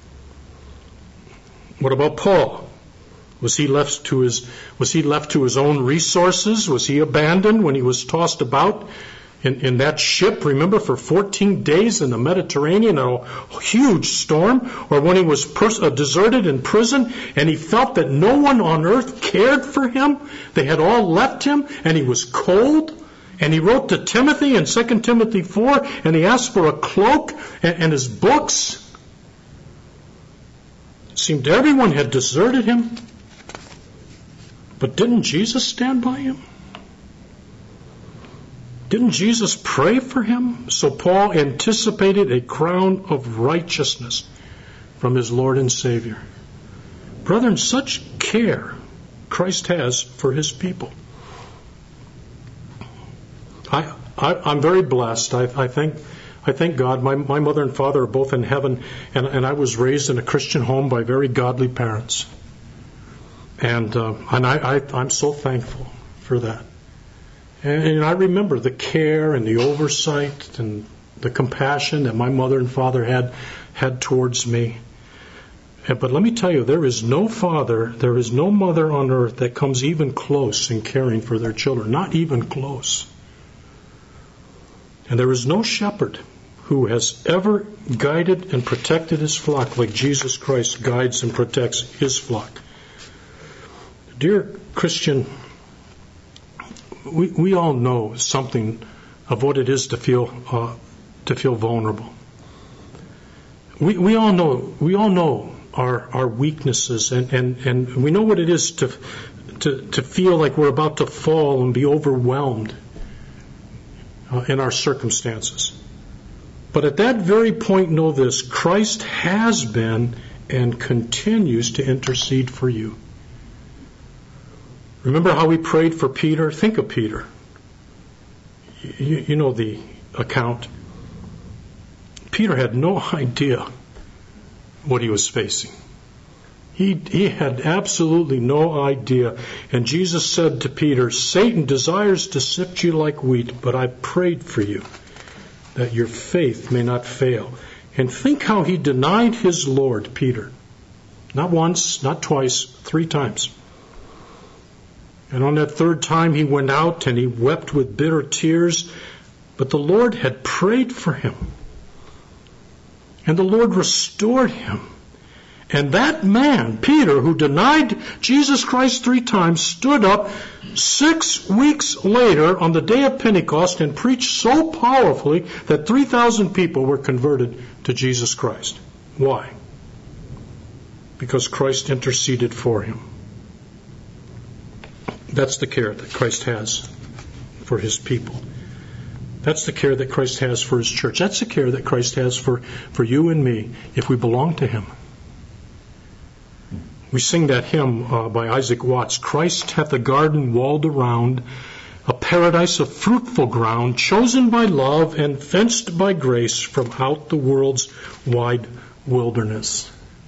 What about Paul? Was he left to his, was he left to his own resources? Was he abandoned when he was tossed about in, in that ship, remember, for fourteen days in the Mediterranean, a huge storm? Or when he was pers- uh, deserted in prison and he felt that no one on earth cared for him? They had all left him and he was cold? And he wrote to Timothy in Second Timothy four and he asked for a cloak and, and his books. It seemed everyone had deserted him. But didn't Jesus stand by him? Didn't Jesus pray for him? So Paul anticipated a crown of righteousness from his Lord and Savior. Brethren, such care Christ has for his people. I, I, I'm very blessed. I, I thank I thank God. My my mother and father are both in heaven, and, and I was raised in a Christian home by very godly parents. And uh, and I, I I'm so thankful for that. And, and I remember the care and the oversight and the compassion that my mother and father had had towards me. And, but let me tell you, there is no father, there is no mother on earth that comes even close in caring for their children. Not even close. And there is no shepherd who has ever guided and protected his flock like Jesus Christ guides and protects his flock. Dear Christian, we we all know something of what it is to feel uh, to feel vulnerable. We we all know we all know our our weaknesses, and, and, and we know what it is to to to feel like we're about to fall and be overwhelmed uh, in our circumstances. But at that very point, know this: Christ has been and continues to intercede for you. Remember how we prayed for Peter? Think of Peter. You, you know the account. Peter had no idea what he was facing. He, he had absolutely no idea. And Jesus said to Peter, Satan desires to sift you like wheat, but I prayed for you that your faith may not fail. And think how he denied his Lord, Peter. Not once, not twice, three times. And on that third time he went out and he wept with bitter tears. But the Lord had prayed for him. And the Lord restored him. And that man, Peter, who denied Jesus Christ three times, stood up six weeks later on the day of Pentecost and preached so powerfully that three thousand people were converted to Jesus Christ. Why? Because Christ interceded for him. That's the care that Christ has for his people. That's the care that Christ has for his church. That's the care that Christ has for, for you and me if we belong to him. We sing that hymn uh, by Isaac Watts, Christ hath a garden walled around, a paradise of fruitful ground, chosen by love and fenced by grace from out the world's wide wilderness.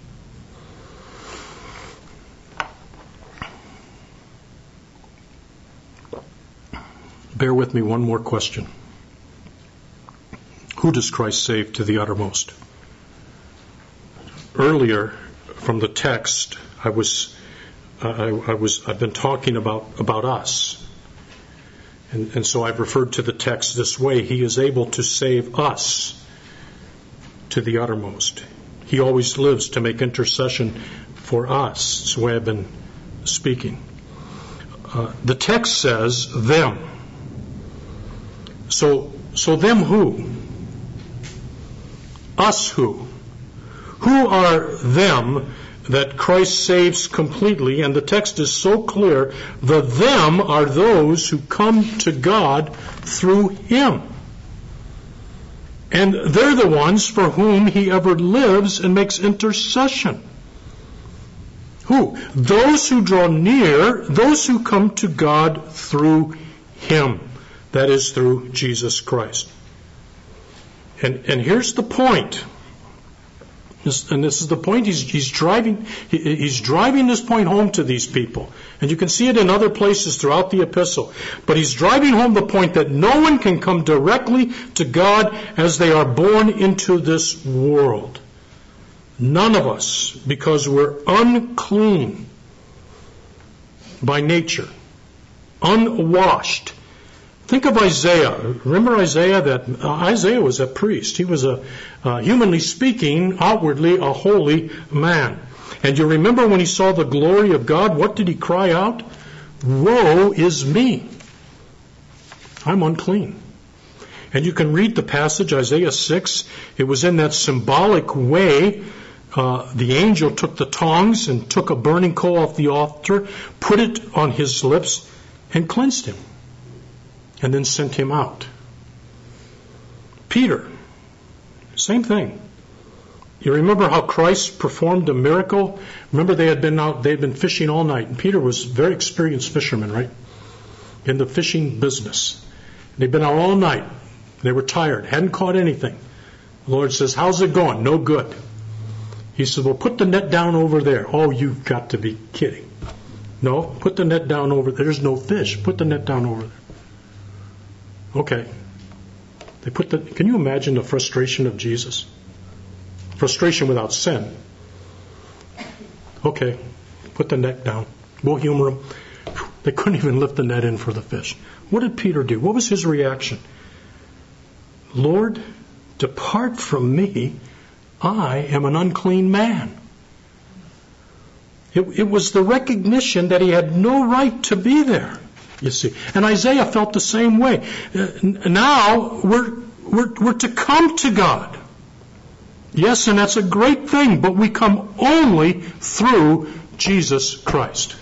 Bear with me one more question. Who does Christ save to the uttermost? Earlier, from the text, I was, uh, I, I was, I've been talking about about us, and, and so I've referred to the text this way: He is able to save us to the uttermost. He always lives to make intercession for us. That's the way I've been speaking. Uh, the text says them. So, so them who? Us who? Who are them that Christ saves completely? And the text is so clear. The them are those who come to God through Him. And they're the ones for whom He ever lives and makes intercession. Who? Those who draw near, those who come to God through Him. That is through Jesus Christ. And and here's the point. This, and this is the point he's, he's driving. He, he's driving this point home to these people. And you can see it in other places throughout the epistle. But he's driving home the point that no one can come directly to God as they are born into this world. None of us, because we're unclean by nature, unwashed. Think of Isaiah. Remember Isaiah? That uh, Isaiah was a priest. He was a, uh, humanly speaking, outwardly a holy man. And you remember when he saw the glory of God, what did he cry out? Woe is me. I'm unclean. And you can read the passage, Isaiah six. It was in that symbolic way. Uh, the angel took the tongs and took a burning coal off the altar, put it on his lips, and cleansed him. And then sent him out. Peter, same thing. You remember how Christ performed a miracle? Remember they had been out, they had been fishing all night. And Peter was a very experienced fisherman, right? In the fishing business. They'd been out all night. They were tired, hadn't caught anything. The Lord says, how's it going? No good. He says, well, put the net down over there. Oh, you've got to be kidding. No, put the net down over there. There's no fish. Put the net down over there. Okay. They put the, can you imagine the frustration of Jesus? Frustration without sin. Okay, put the net down. We'll humor them. They couldn't even lift the net in for the fish. What did Peter do? What was his reaction? Lord, depart from me. I am an unclean man. It, it was the recognition that he had no right to be there, you see. And Isaiah felt the same way. Uh, now we're, we're, we're to come to God. Yes, and that's a great thing, but we come only through Jesus Christ.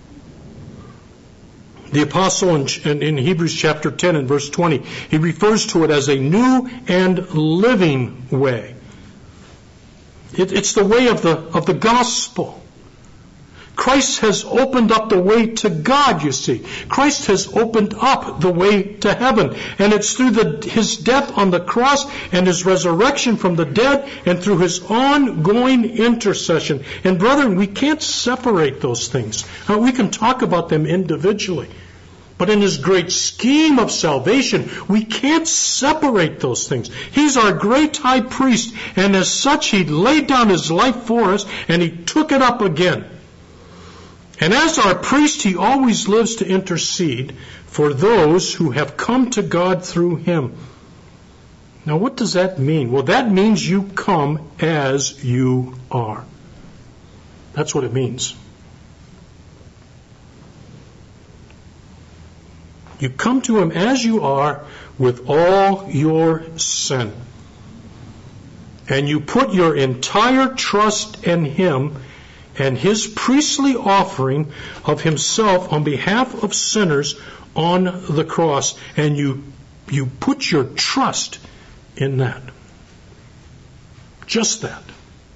The apostle in, in, in Hebrews chapter ten and verse twenty, he refers to it as a new and living way. It, it's the way of the, of the gospel. Christ has opened up the way to God, you see. Christ has opened up the way to heaven. And it's through the, His death on the cross and His resurrection from the dead and through His ongoing intercession. And brethren, we can't separate those things. Uh, we can talk about them individually. But in His great scheme of salvation, we can't separate those things. He's our great high priest, and as such, He laid down His life for us, and He took it up again. And as our priest, He always lives to intercede for those who have come to God through Him. Now, what does that mean? Well, that means you come as you are. That's what it means. You come to Him as you are with all your sin. And you put your entire trust in Him and His priestly offering of Himself on behalf of sinners on the cross. And you, you put your trust in that. Just that.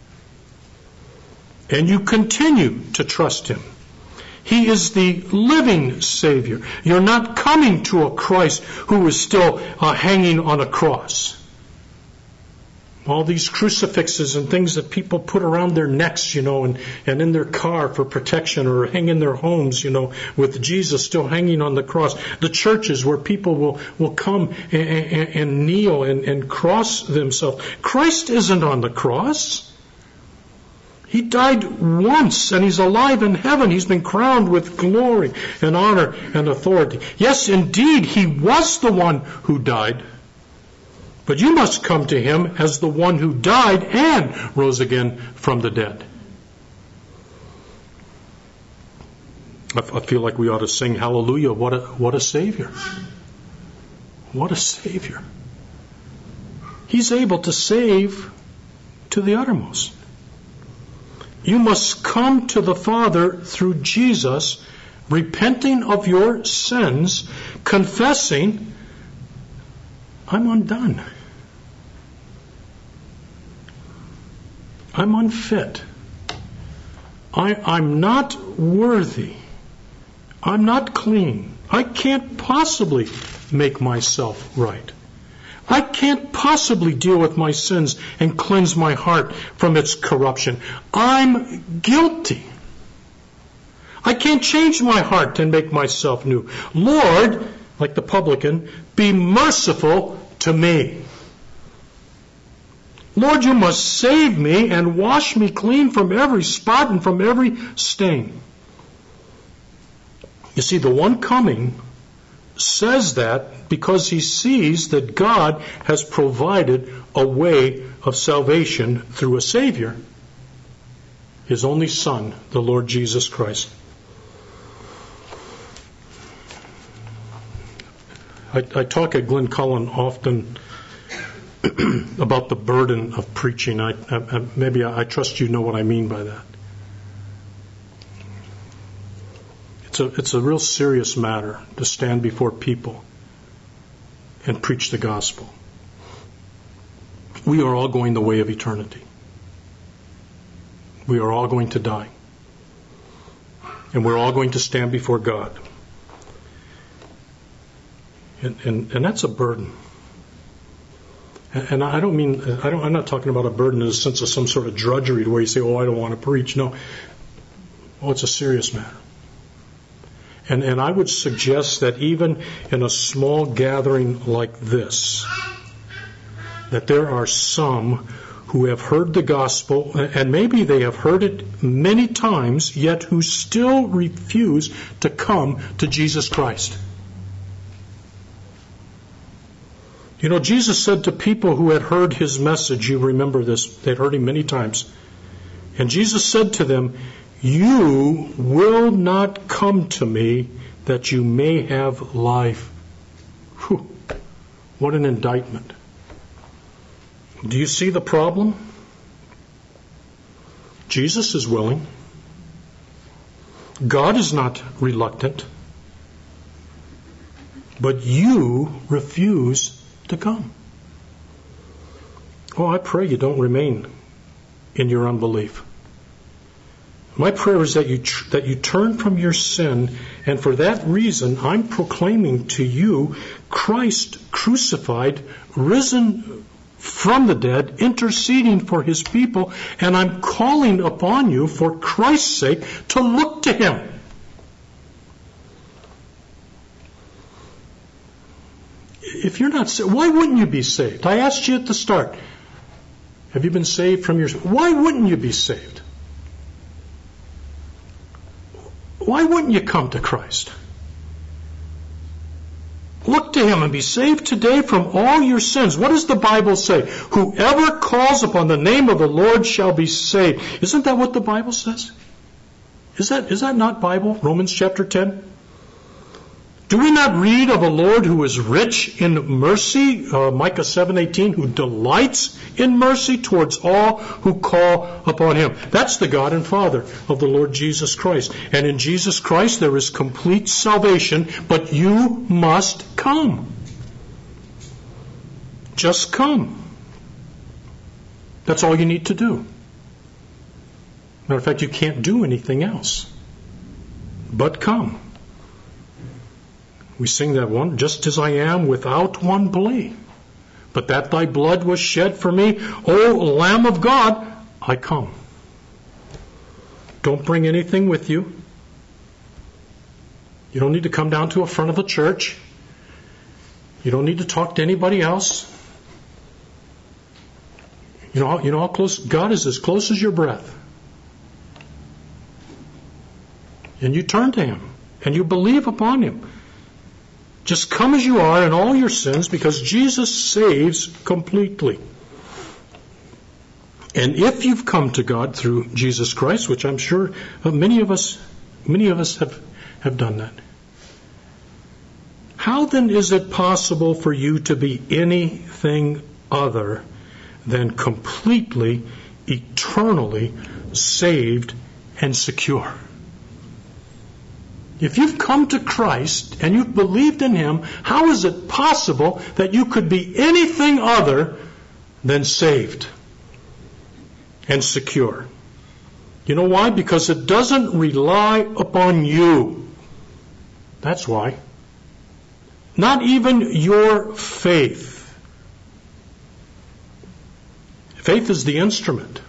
And you continue to trust Him. He is the living Savior. You're not coming to a Christ who is still uh, hanging on a cross. All these crucifixes and things that people put around their necks, you know, and, and in their car for protection, or hang in their homes, you know, with Jesus still hanging on the cross. The churches where people will, will come and, and, and kneel and, and cross themselves. Christ isn't on the cross. He died once, and He's alive in heaven. He's been crowned with glory and honor and authority. Yes, indeed, He was the one who died. But you must come to Him as the one who died and rose again from the dead. I feel like we ought to sing hallelujah. What a, what a Savior. What a Savior. He's able to save to the uttermost. You must come to the Father through Jesus, repenting of your sins, confessing, I'm undone. I'm unfit. I, I'm not worthy. I'm not clean. I can't possibly make myself right. I can't possibly deal with my sins and cleanse my heart from its corruption. I'm guilty. I can't change my heart and make myself new. Lord, like the publican, be merciful to me. Lord, you must save me and wash me clean from every spot and from every stain. You see, the one coming says that because he sees that God has provided a way of salvation through a Savior, His only Son, the Lord Jesus Christ. I, I talk at Glen Cullen often about the burden of preaching. I, I, maybe I, I trust you know what I mean by that. It's a, it's a real serious matter to stand before people and preach the gospel. We are all going the way of eternity. We are all going to die. And we're all going to stand before God. And, and, and that's a burden. And, and I don't mean, I don't, I'm not talking about a burden in the sense of some sort of drudgery where you say, oh, I don't want to preach. No. Oh, it's a serious matter. And, and I would suggest that even in a small gathering like this, that there are some who have heard the gospel, and maybe they have heard it many times, yet who still refuse to come to Jesus Christ. You know, Jesus said to people who had heard his message, you remember this, they'd heard him many times, and Jesus said to them, you will not come to me that you may have life. Whew. What an indictment. Do you see the problem? Jesus is willing. God is not reluctant. But you refuse to come. Oh, I pray you don't remain in your unbelief. My prayer is that you tr- that you turn from your sin, and for that reason, I'm proclaiming to you Christ crucified, risen from the dead, interceding for his people, and I'm calling upon you, for Christ's sake, to look to him. If you're not saved, why wouldn't you be saved? I asked you at the start, have you been saved from your sin? Why wouldn't you be saved? Why wouldn't you come to Christ? Look to him and be saved today from all your sins. What does the Bible say? Whoever calls upon the name of the Lord shall be saved. Isn't that what the Bible says? Is that, is that not Bible? Romans chapter ten? Do we not read of a Lord who is rich in mercy, uh, Micah seven eighteen, who delights in mercy towards all who call upon him? That's the God and Father of the Lord Jesus Christ. And in Jesus Christ there is complete salvation, but you must come. Just come. That's all you need to do. Matter of fact, you can't do anything else but come. We sing that one, just as I am without one plea. But that thy blood was shed for me, O Lamb of God, I come. Don't bring anything with you. You don't need to come down to a front of the church. You don't need to talk to anybody else. You know, you know how close God is, as close as your breath. And you turn to him and you believe upon him. Just come as you are in all your sins, because Jesus saves completely. And if you've come to God through Jesus Christ, which I'm sure many of us, many of us have, have done that, how then is it possible for you to be anything other than completely, eternally saved and secure? If you've come to Christ and you've believed in him, how is it possible that you could be anything other than saved and secure? You know why? Because it doesn't rely upon you. That's why. Not even your faith. Faith is the instrument.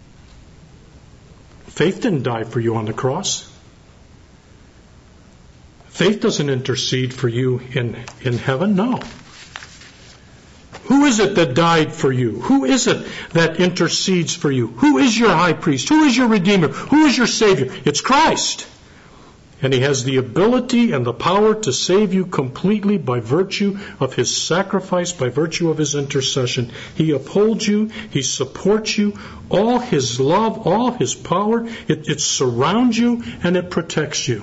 Faith didn't die for you on the cross. Faith doesn't intercede for you in, in heaven, no. Who is it that died for you? Who is it that intercedes for you? Who is your high priest? Who is your redeemer? Who is your savior? It's Christ. And he has the ability and the power to save you completely by virtue of his sacrifice, by virtue of his intercession. He upholds you, he supports you, all his love, all his power, it, it surrounds you and it protects you.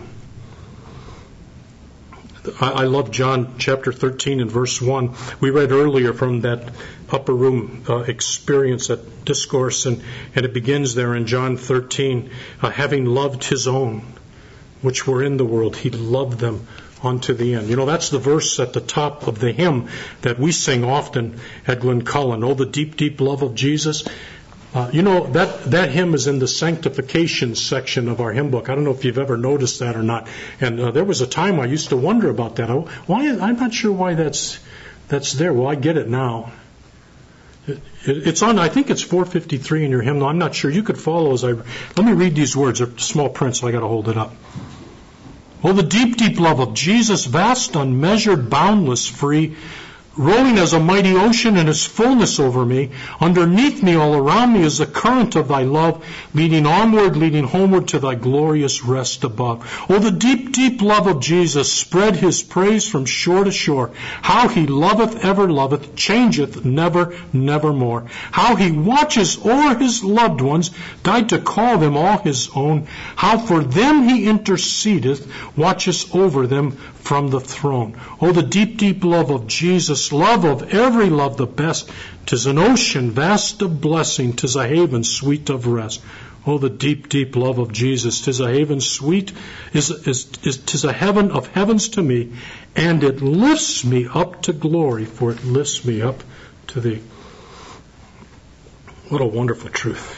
I love John chapter thirteen and verse one. We read earlier from that upper room uh, experience, that discourse, and, and it begins there in John thirteen. Uh, having loved his own, which were in the world, he loved them unto the end. You know, that's the verse at the top of the hymn that we sing often at Glencullen. Oh, the deep, deep love of Jesus. Uh, you know, that, that hymn is in the sanctification section of our hymn book. I don't know if you've ever noticed that or not. And uh, there was a time I used to wonder about that. I, why? I'm not sure why that's that's there. Well, I get it now. It, it, it's on, I think it's four fifty-three in your hymnal. I'm not sure. You could follow as I... Let me read these words. They're small print, so I got to hold it up. Oh, the deep, deep love of Jesus, vast, unmeasured, boundless, free, rolling as a mighty ocean in its fullness over me. Underneath me, all around me, is the current of thy love, leading onward, leading homeward to thy glorious rest above. Oh, the deep, deep love of Jesus, spread his praise from shore to shore. How he loveth, ever loveth, changeth, never, never more. How he watches o'er his loved ones, died to call them all his own. How for them he intercedeth, watches over them from the throne. Oh, the deep, deep love of Jesus, love of every love the best. 'Tis an ocean vast of blessing, 'tis a haven sweet of rest. Oh, the deep, deep love of Jesus, 'tis a haven sweet, is, is, is, 'tis a heaven of heavens to me, and it lifts me up to glory, for it lifts me up to thee. What a wonderful truth.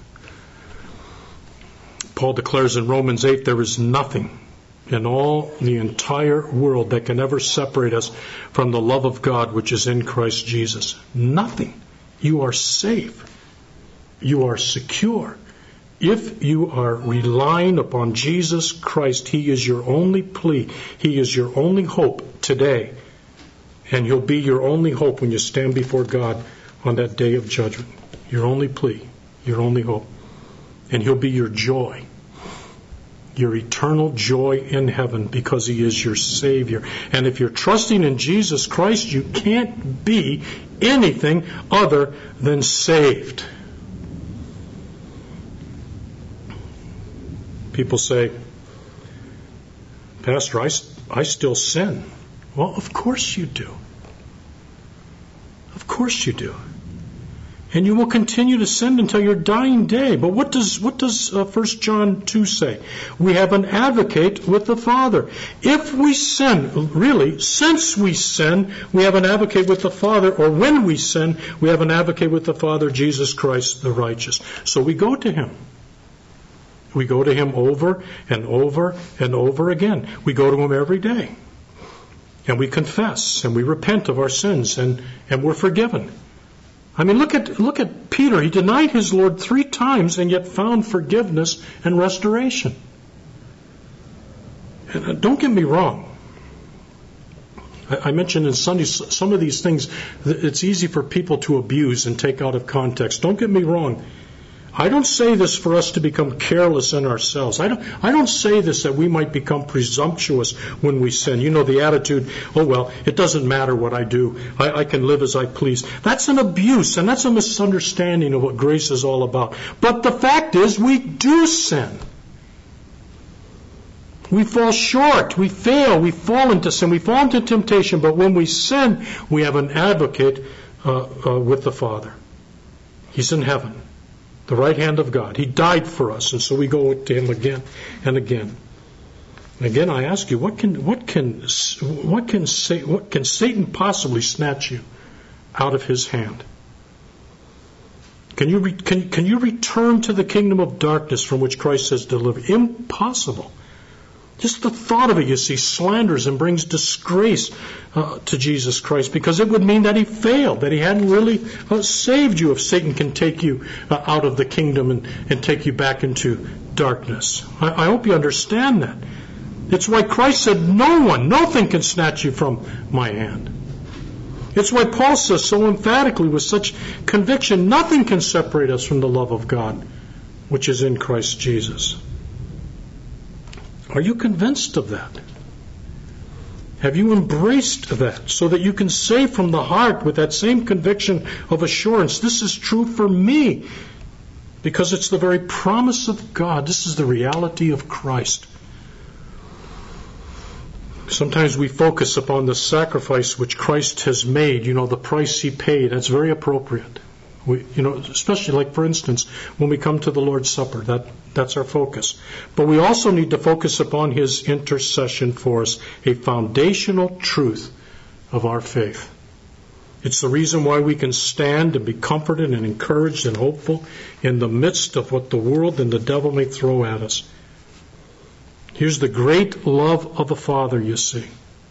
Paul declares in Romans eight, there is nothing in all the entire world that can ever separate us from the love of God which is in Christ Jesus. Nothing. You are safe. You are secure. If you are relying upon Jesus Christ, he is your only plea. He is your only hope today. And he'll be your only hope when you stand before God on that day of judgment. Your only plea, your only hope. And he'll be your joy. Your eternal joy in heaven, because he is your Savior. And if you're trusting in Jesus Christ, you can't be anything other than saved. People say, Pastor, I, I still sin. Well, of course you do. Of course you do. And you will continue to sin until your dying day. But what does what does uh, First John two say? We have an advocate with the Father. If we sin, really, since we sin, we have an advocate with the Father. Or when we sin, we have an advocate with the Father, Jesus Christ the righteous. So we go to him. We go to him over and over and over again. We go to him every day. And we confess and we repent of our sins, and, and we're forgiven. I mean, look at look at Peter. He denied his Lord three times and yet found forgiveness and restoration. And don't get me wrong. I, I mentioned in Sunday some of these things, it's easy for people to abuse and take out of context. Don't get me wrong. I don't say this for us to become careless in ourselves. I don't, I don't say this that we might become presumptuous when we sin. You know, the attitude, oh, well, it doesn't matter what I do. I, I can live as I please. That's an abuse, and that's a misunderstanding of what grace is all about. But the fact is, we do sin. We fall short. We fail. We fall into sin. We fall into temptation. But when we sin, we have an advocate uh, uh, with the Father. He's in heaven. The right hand of God. He died for us, and so we go to him again and again. And again, I ask you, what can what can what can say what can Satan possibly snatch you out of his hand? Can you re, can can you return to the kingdom of darkness from which Christ has delivered? Impossible. Just the thought of it, you see, slanders and brings disgrace uh, to Jesus Christ, because it would mean that he failed, that he hadn't really uh, saved you if Satan can take you uh, out of the kingdom and, and take you back into darkness. I, I hope you understand that. It's why Christ said, no one, nothing can snatch you from my hand. It's why Paul says so emphatically with such conviction, nothing can separate us from the love of God, which is in Christ Jesus. Are you convinced of that? Have you embraced that so that you can say from the heart with that same conviction of assurance, this is true for me, because it's the very promise of God. This is the reality of Christ. Sometimes we focus upon the sacrifice which Christ has made, you know, the price he paid. That's very appropriate. We, you know, especially like, for instance, when we come to the Lord's Supper, that, that's our focus. But we also need to focus upon his intercession for us, a foundational truth of our faith. It's the reason why we can stand and be comforted and encouraged and hopeful in the midst of what the world and the devil may throw at us. Here's the great love of the Father, you see.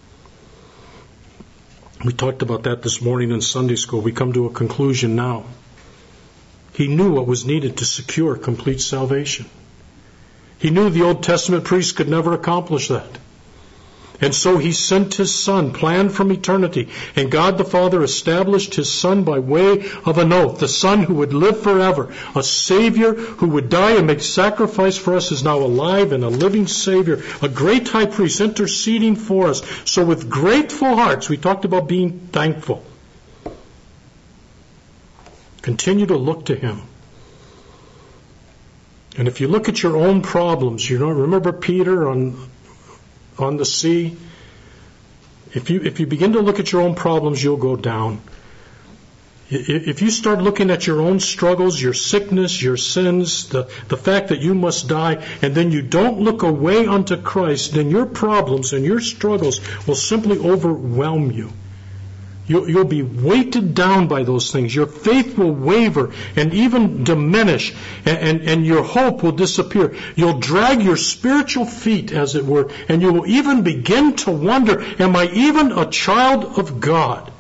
We talked about that this morning in Sunday school. We come to a conclusion now. He knew what was needed to secure complete salvation. He knew the Old Testament priests could never accomplish that. And so he sent his Son, planned from eternity. And God the Father established his Son by way of an oath. The Son who would live forever. A Savior who would die and make sacrifice for us is now alive and a living Savior. A great high priest interceding for us. So with grateful hearts, we talked about being thankful. Continue to look to him. And if you look at your own problems, you know, remember Peter on on the sea? If you if you begin to look at your own problems, you'll go down. If you start looking at your own struggles, your sickness, your sins, the, the fact that you must die, and then you don't look away unto Christ, then your problems and your struggles will simply overwhelm you. You'll, you'll be weighted down by those things. Your faith will waver and even diminish, and, and, and your hope will disappear. You'll drag your spiritual feet, as it were, and you will even begin to wonder, am I even a child of God?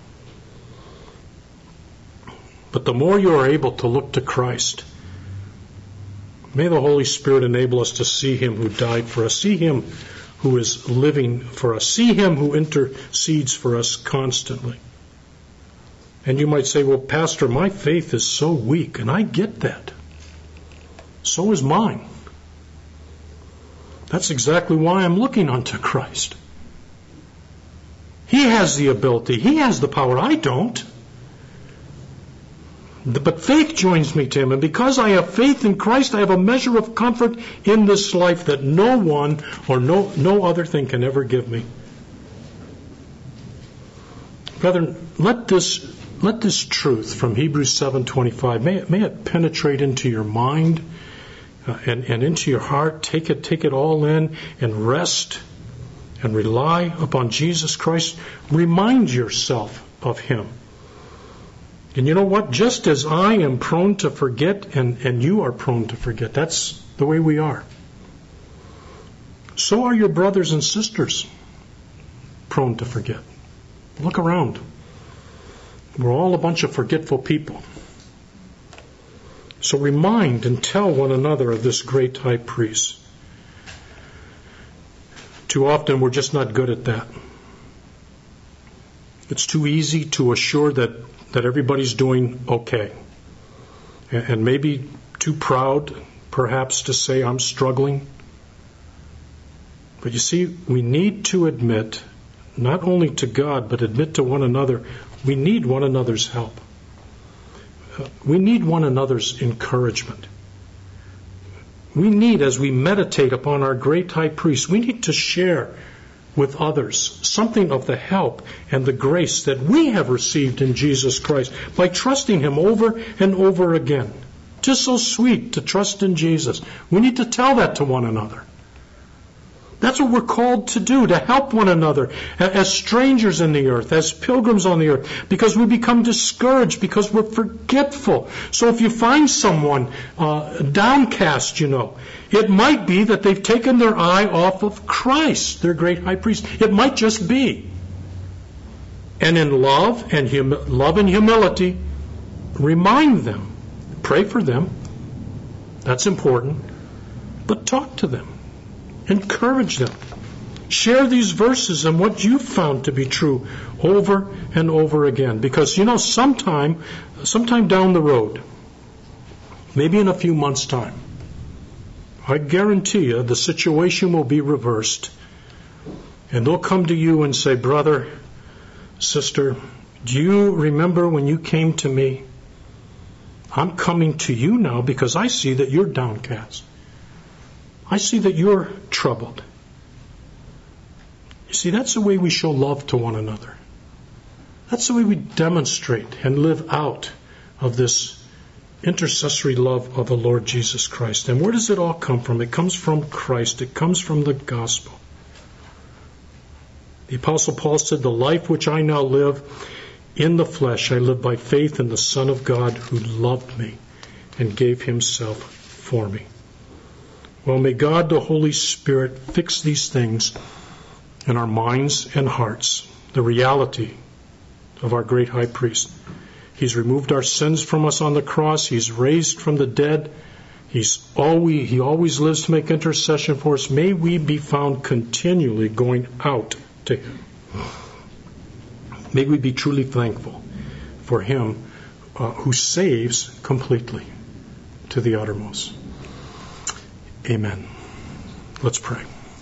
But the more you are able to look to Christ, may the Holy Spirit enable us to see him who died for us, see him who is living for us, see him who intercedes for us constantly. And you might say, well, Pastor, my faith is so weak, and I get that. So is mine. That's exactly why I'm looking unto Christ. He has the ability. He has the power. I don't. But faith joins me to him, and because I have faith in Christ, I have a measure of comfort in this life that no one or no, no other thing can ever give me. Brethren, let this let this truth from Hebrews seven twenty-five, may it, may it penetrate into your mind uh, and, and into your heart. Take it, take it all in and rest and rely upon Jesus Christ. Remind yourself of him. And you know what? Just as I am prone to forget, and, and you are prone to forget, that's the way we are. So are your brothers and sisters prone to forget. Look around. We're all a bunch of forgetful people. So remind and tell one another of this great high priest. Too often we're just not good at that. It's too easy to assure that that everybody's doing okay. And maybe too proud, perhaps, to say I'm struggling. But you see, we need to admit, not only to God, but admit to one another, we need one another's help. We need one another's encouragement. We need, as we meditate upon our great high priest, we need to share with others something of the help and the grace that we have received in Jesus Christ by trusting him over and over again. Just so sweet to trust in Jesus. We need to tell that to one another. That's what we're called to do, to help one another as strangers in the earth, as pilgrims on the earth, because we become discouraged, because we're forgetful. So if you find someone uh, downcast, you know, it might be that they've taken their eye off of Christ, their great high priest. It might just be. And in love and hum- love and humility, remind them, pray for them. That's important. But talk to them. Encourage them. Share these verses and what you've found to be true over and over again. Because, you know, sometime, sometime down the road, maybe in a few months' time, I guarantee you the situation will be reversed. And they'll come to you and say, brother, sister, do you remember when you came to me? I'm coming to you now because I see that you're downcast. I see that you're troubled. You see, that's the way we show love to one another. That's the way we demonstrate and live out of this intercessory love of the Lord Jesus Christ. And where does it all come from? It comes from Christ. It comes from the gospel. The Apostle Paul said, the life which I now live In the flesh, I live by faith in the Son of God who loved me and gave himself for me. Well, may God, the Holy Spirit, fix these things in our minds and hearts, the reality of our great high priest. He's removed our sins from us on the cross. He's raised from the dead. He's always, he always lives to make intercession for us. May we be found continually going out to him. May we be truly thankful for him uh, who saves completely to the uttermost. Amen. Let's pray.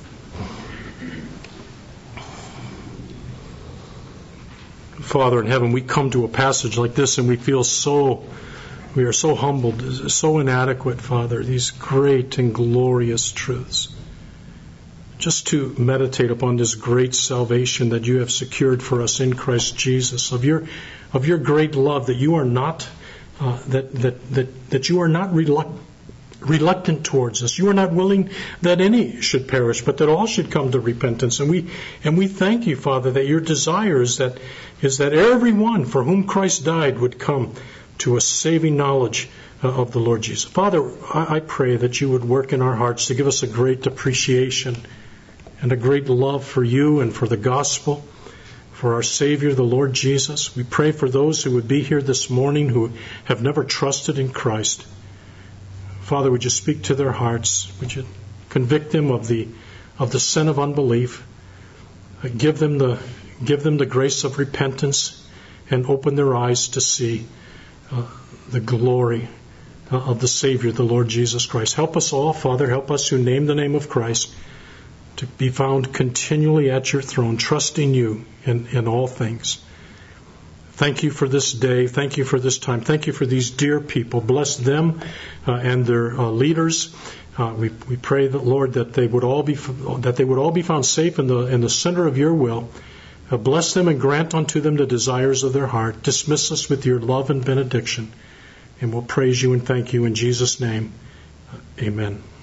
Father in heaven, we come to a passage like this and we feel so, we are so humbled, so inadequate, Father, these great and glorious truths. Just to meditate upon this great salvation that you have secured for us in Christ Jesus, of your of your great love, that you are not uh, that that that that you are not reluctant reluctant towards us. You are not willing that any should perish, but that all should come to repentance. And we and we thank you, Father, that your desire is that is that everyone for whom Christ died would come to a saving knowledge uh, of the Lord Jesus. Father, I, I pray that you would work in our hearts to give us a great appreciation and a great love for you and for the gospel, for our Savior, the Lord Jesus. We pray for those who would be here this morning who have never trusted in Christ. Father, would you speak to their hearts? Would you convict them of the of the sin of unbelief? Give them the give them the grace of repentance and open their eyes to see uh, the glory uh, of the Savior, the Lord Jesus Christ. Help us all, Father. Help us who name the name of Christ to be found continually at your throne, trusting you in, in all things. Thank you for this day. Thank you for this time. Thank you for these dear people. Bless them uh, and their uh, leaders. Uh, we we pray that, Lord, that they would all be that they would all be found safe in the in the center of your will. Uh, bless them and grant unto them the desires of their heart. Dismiss us with your love and benediction, and we'll praise you and thank you in Jesus' name. Uh, amen.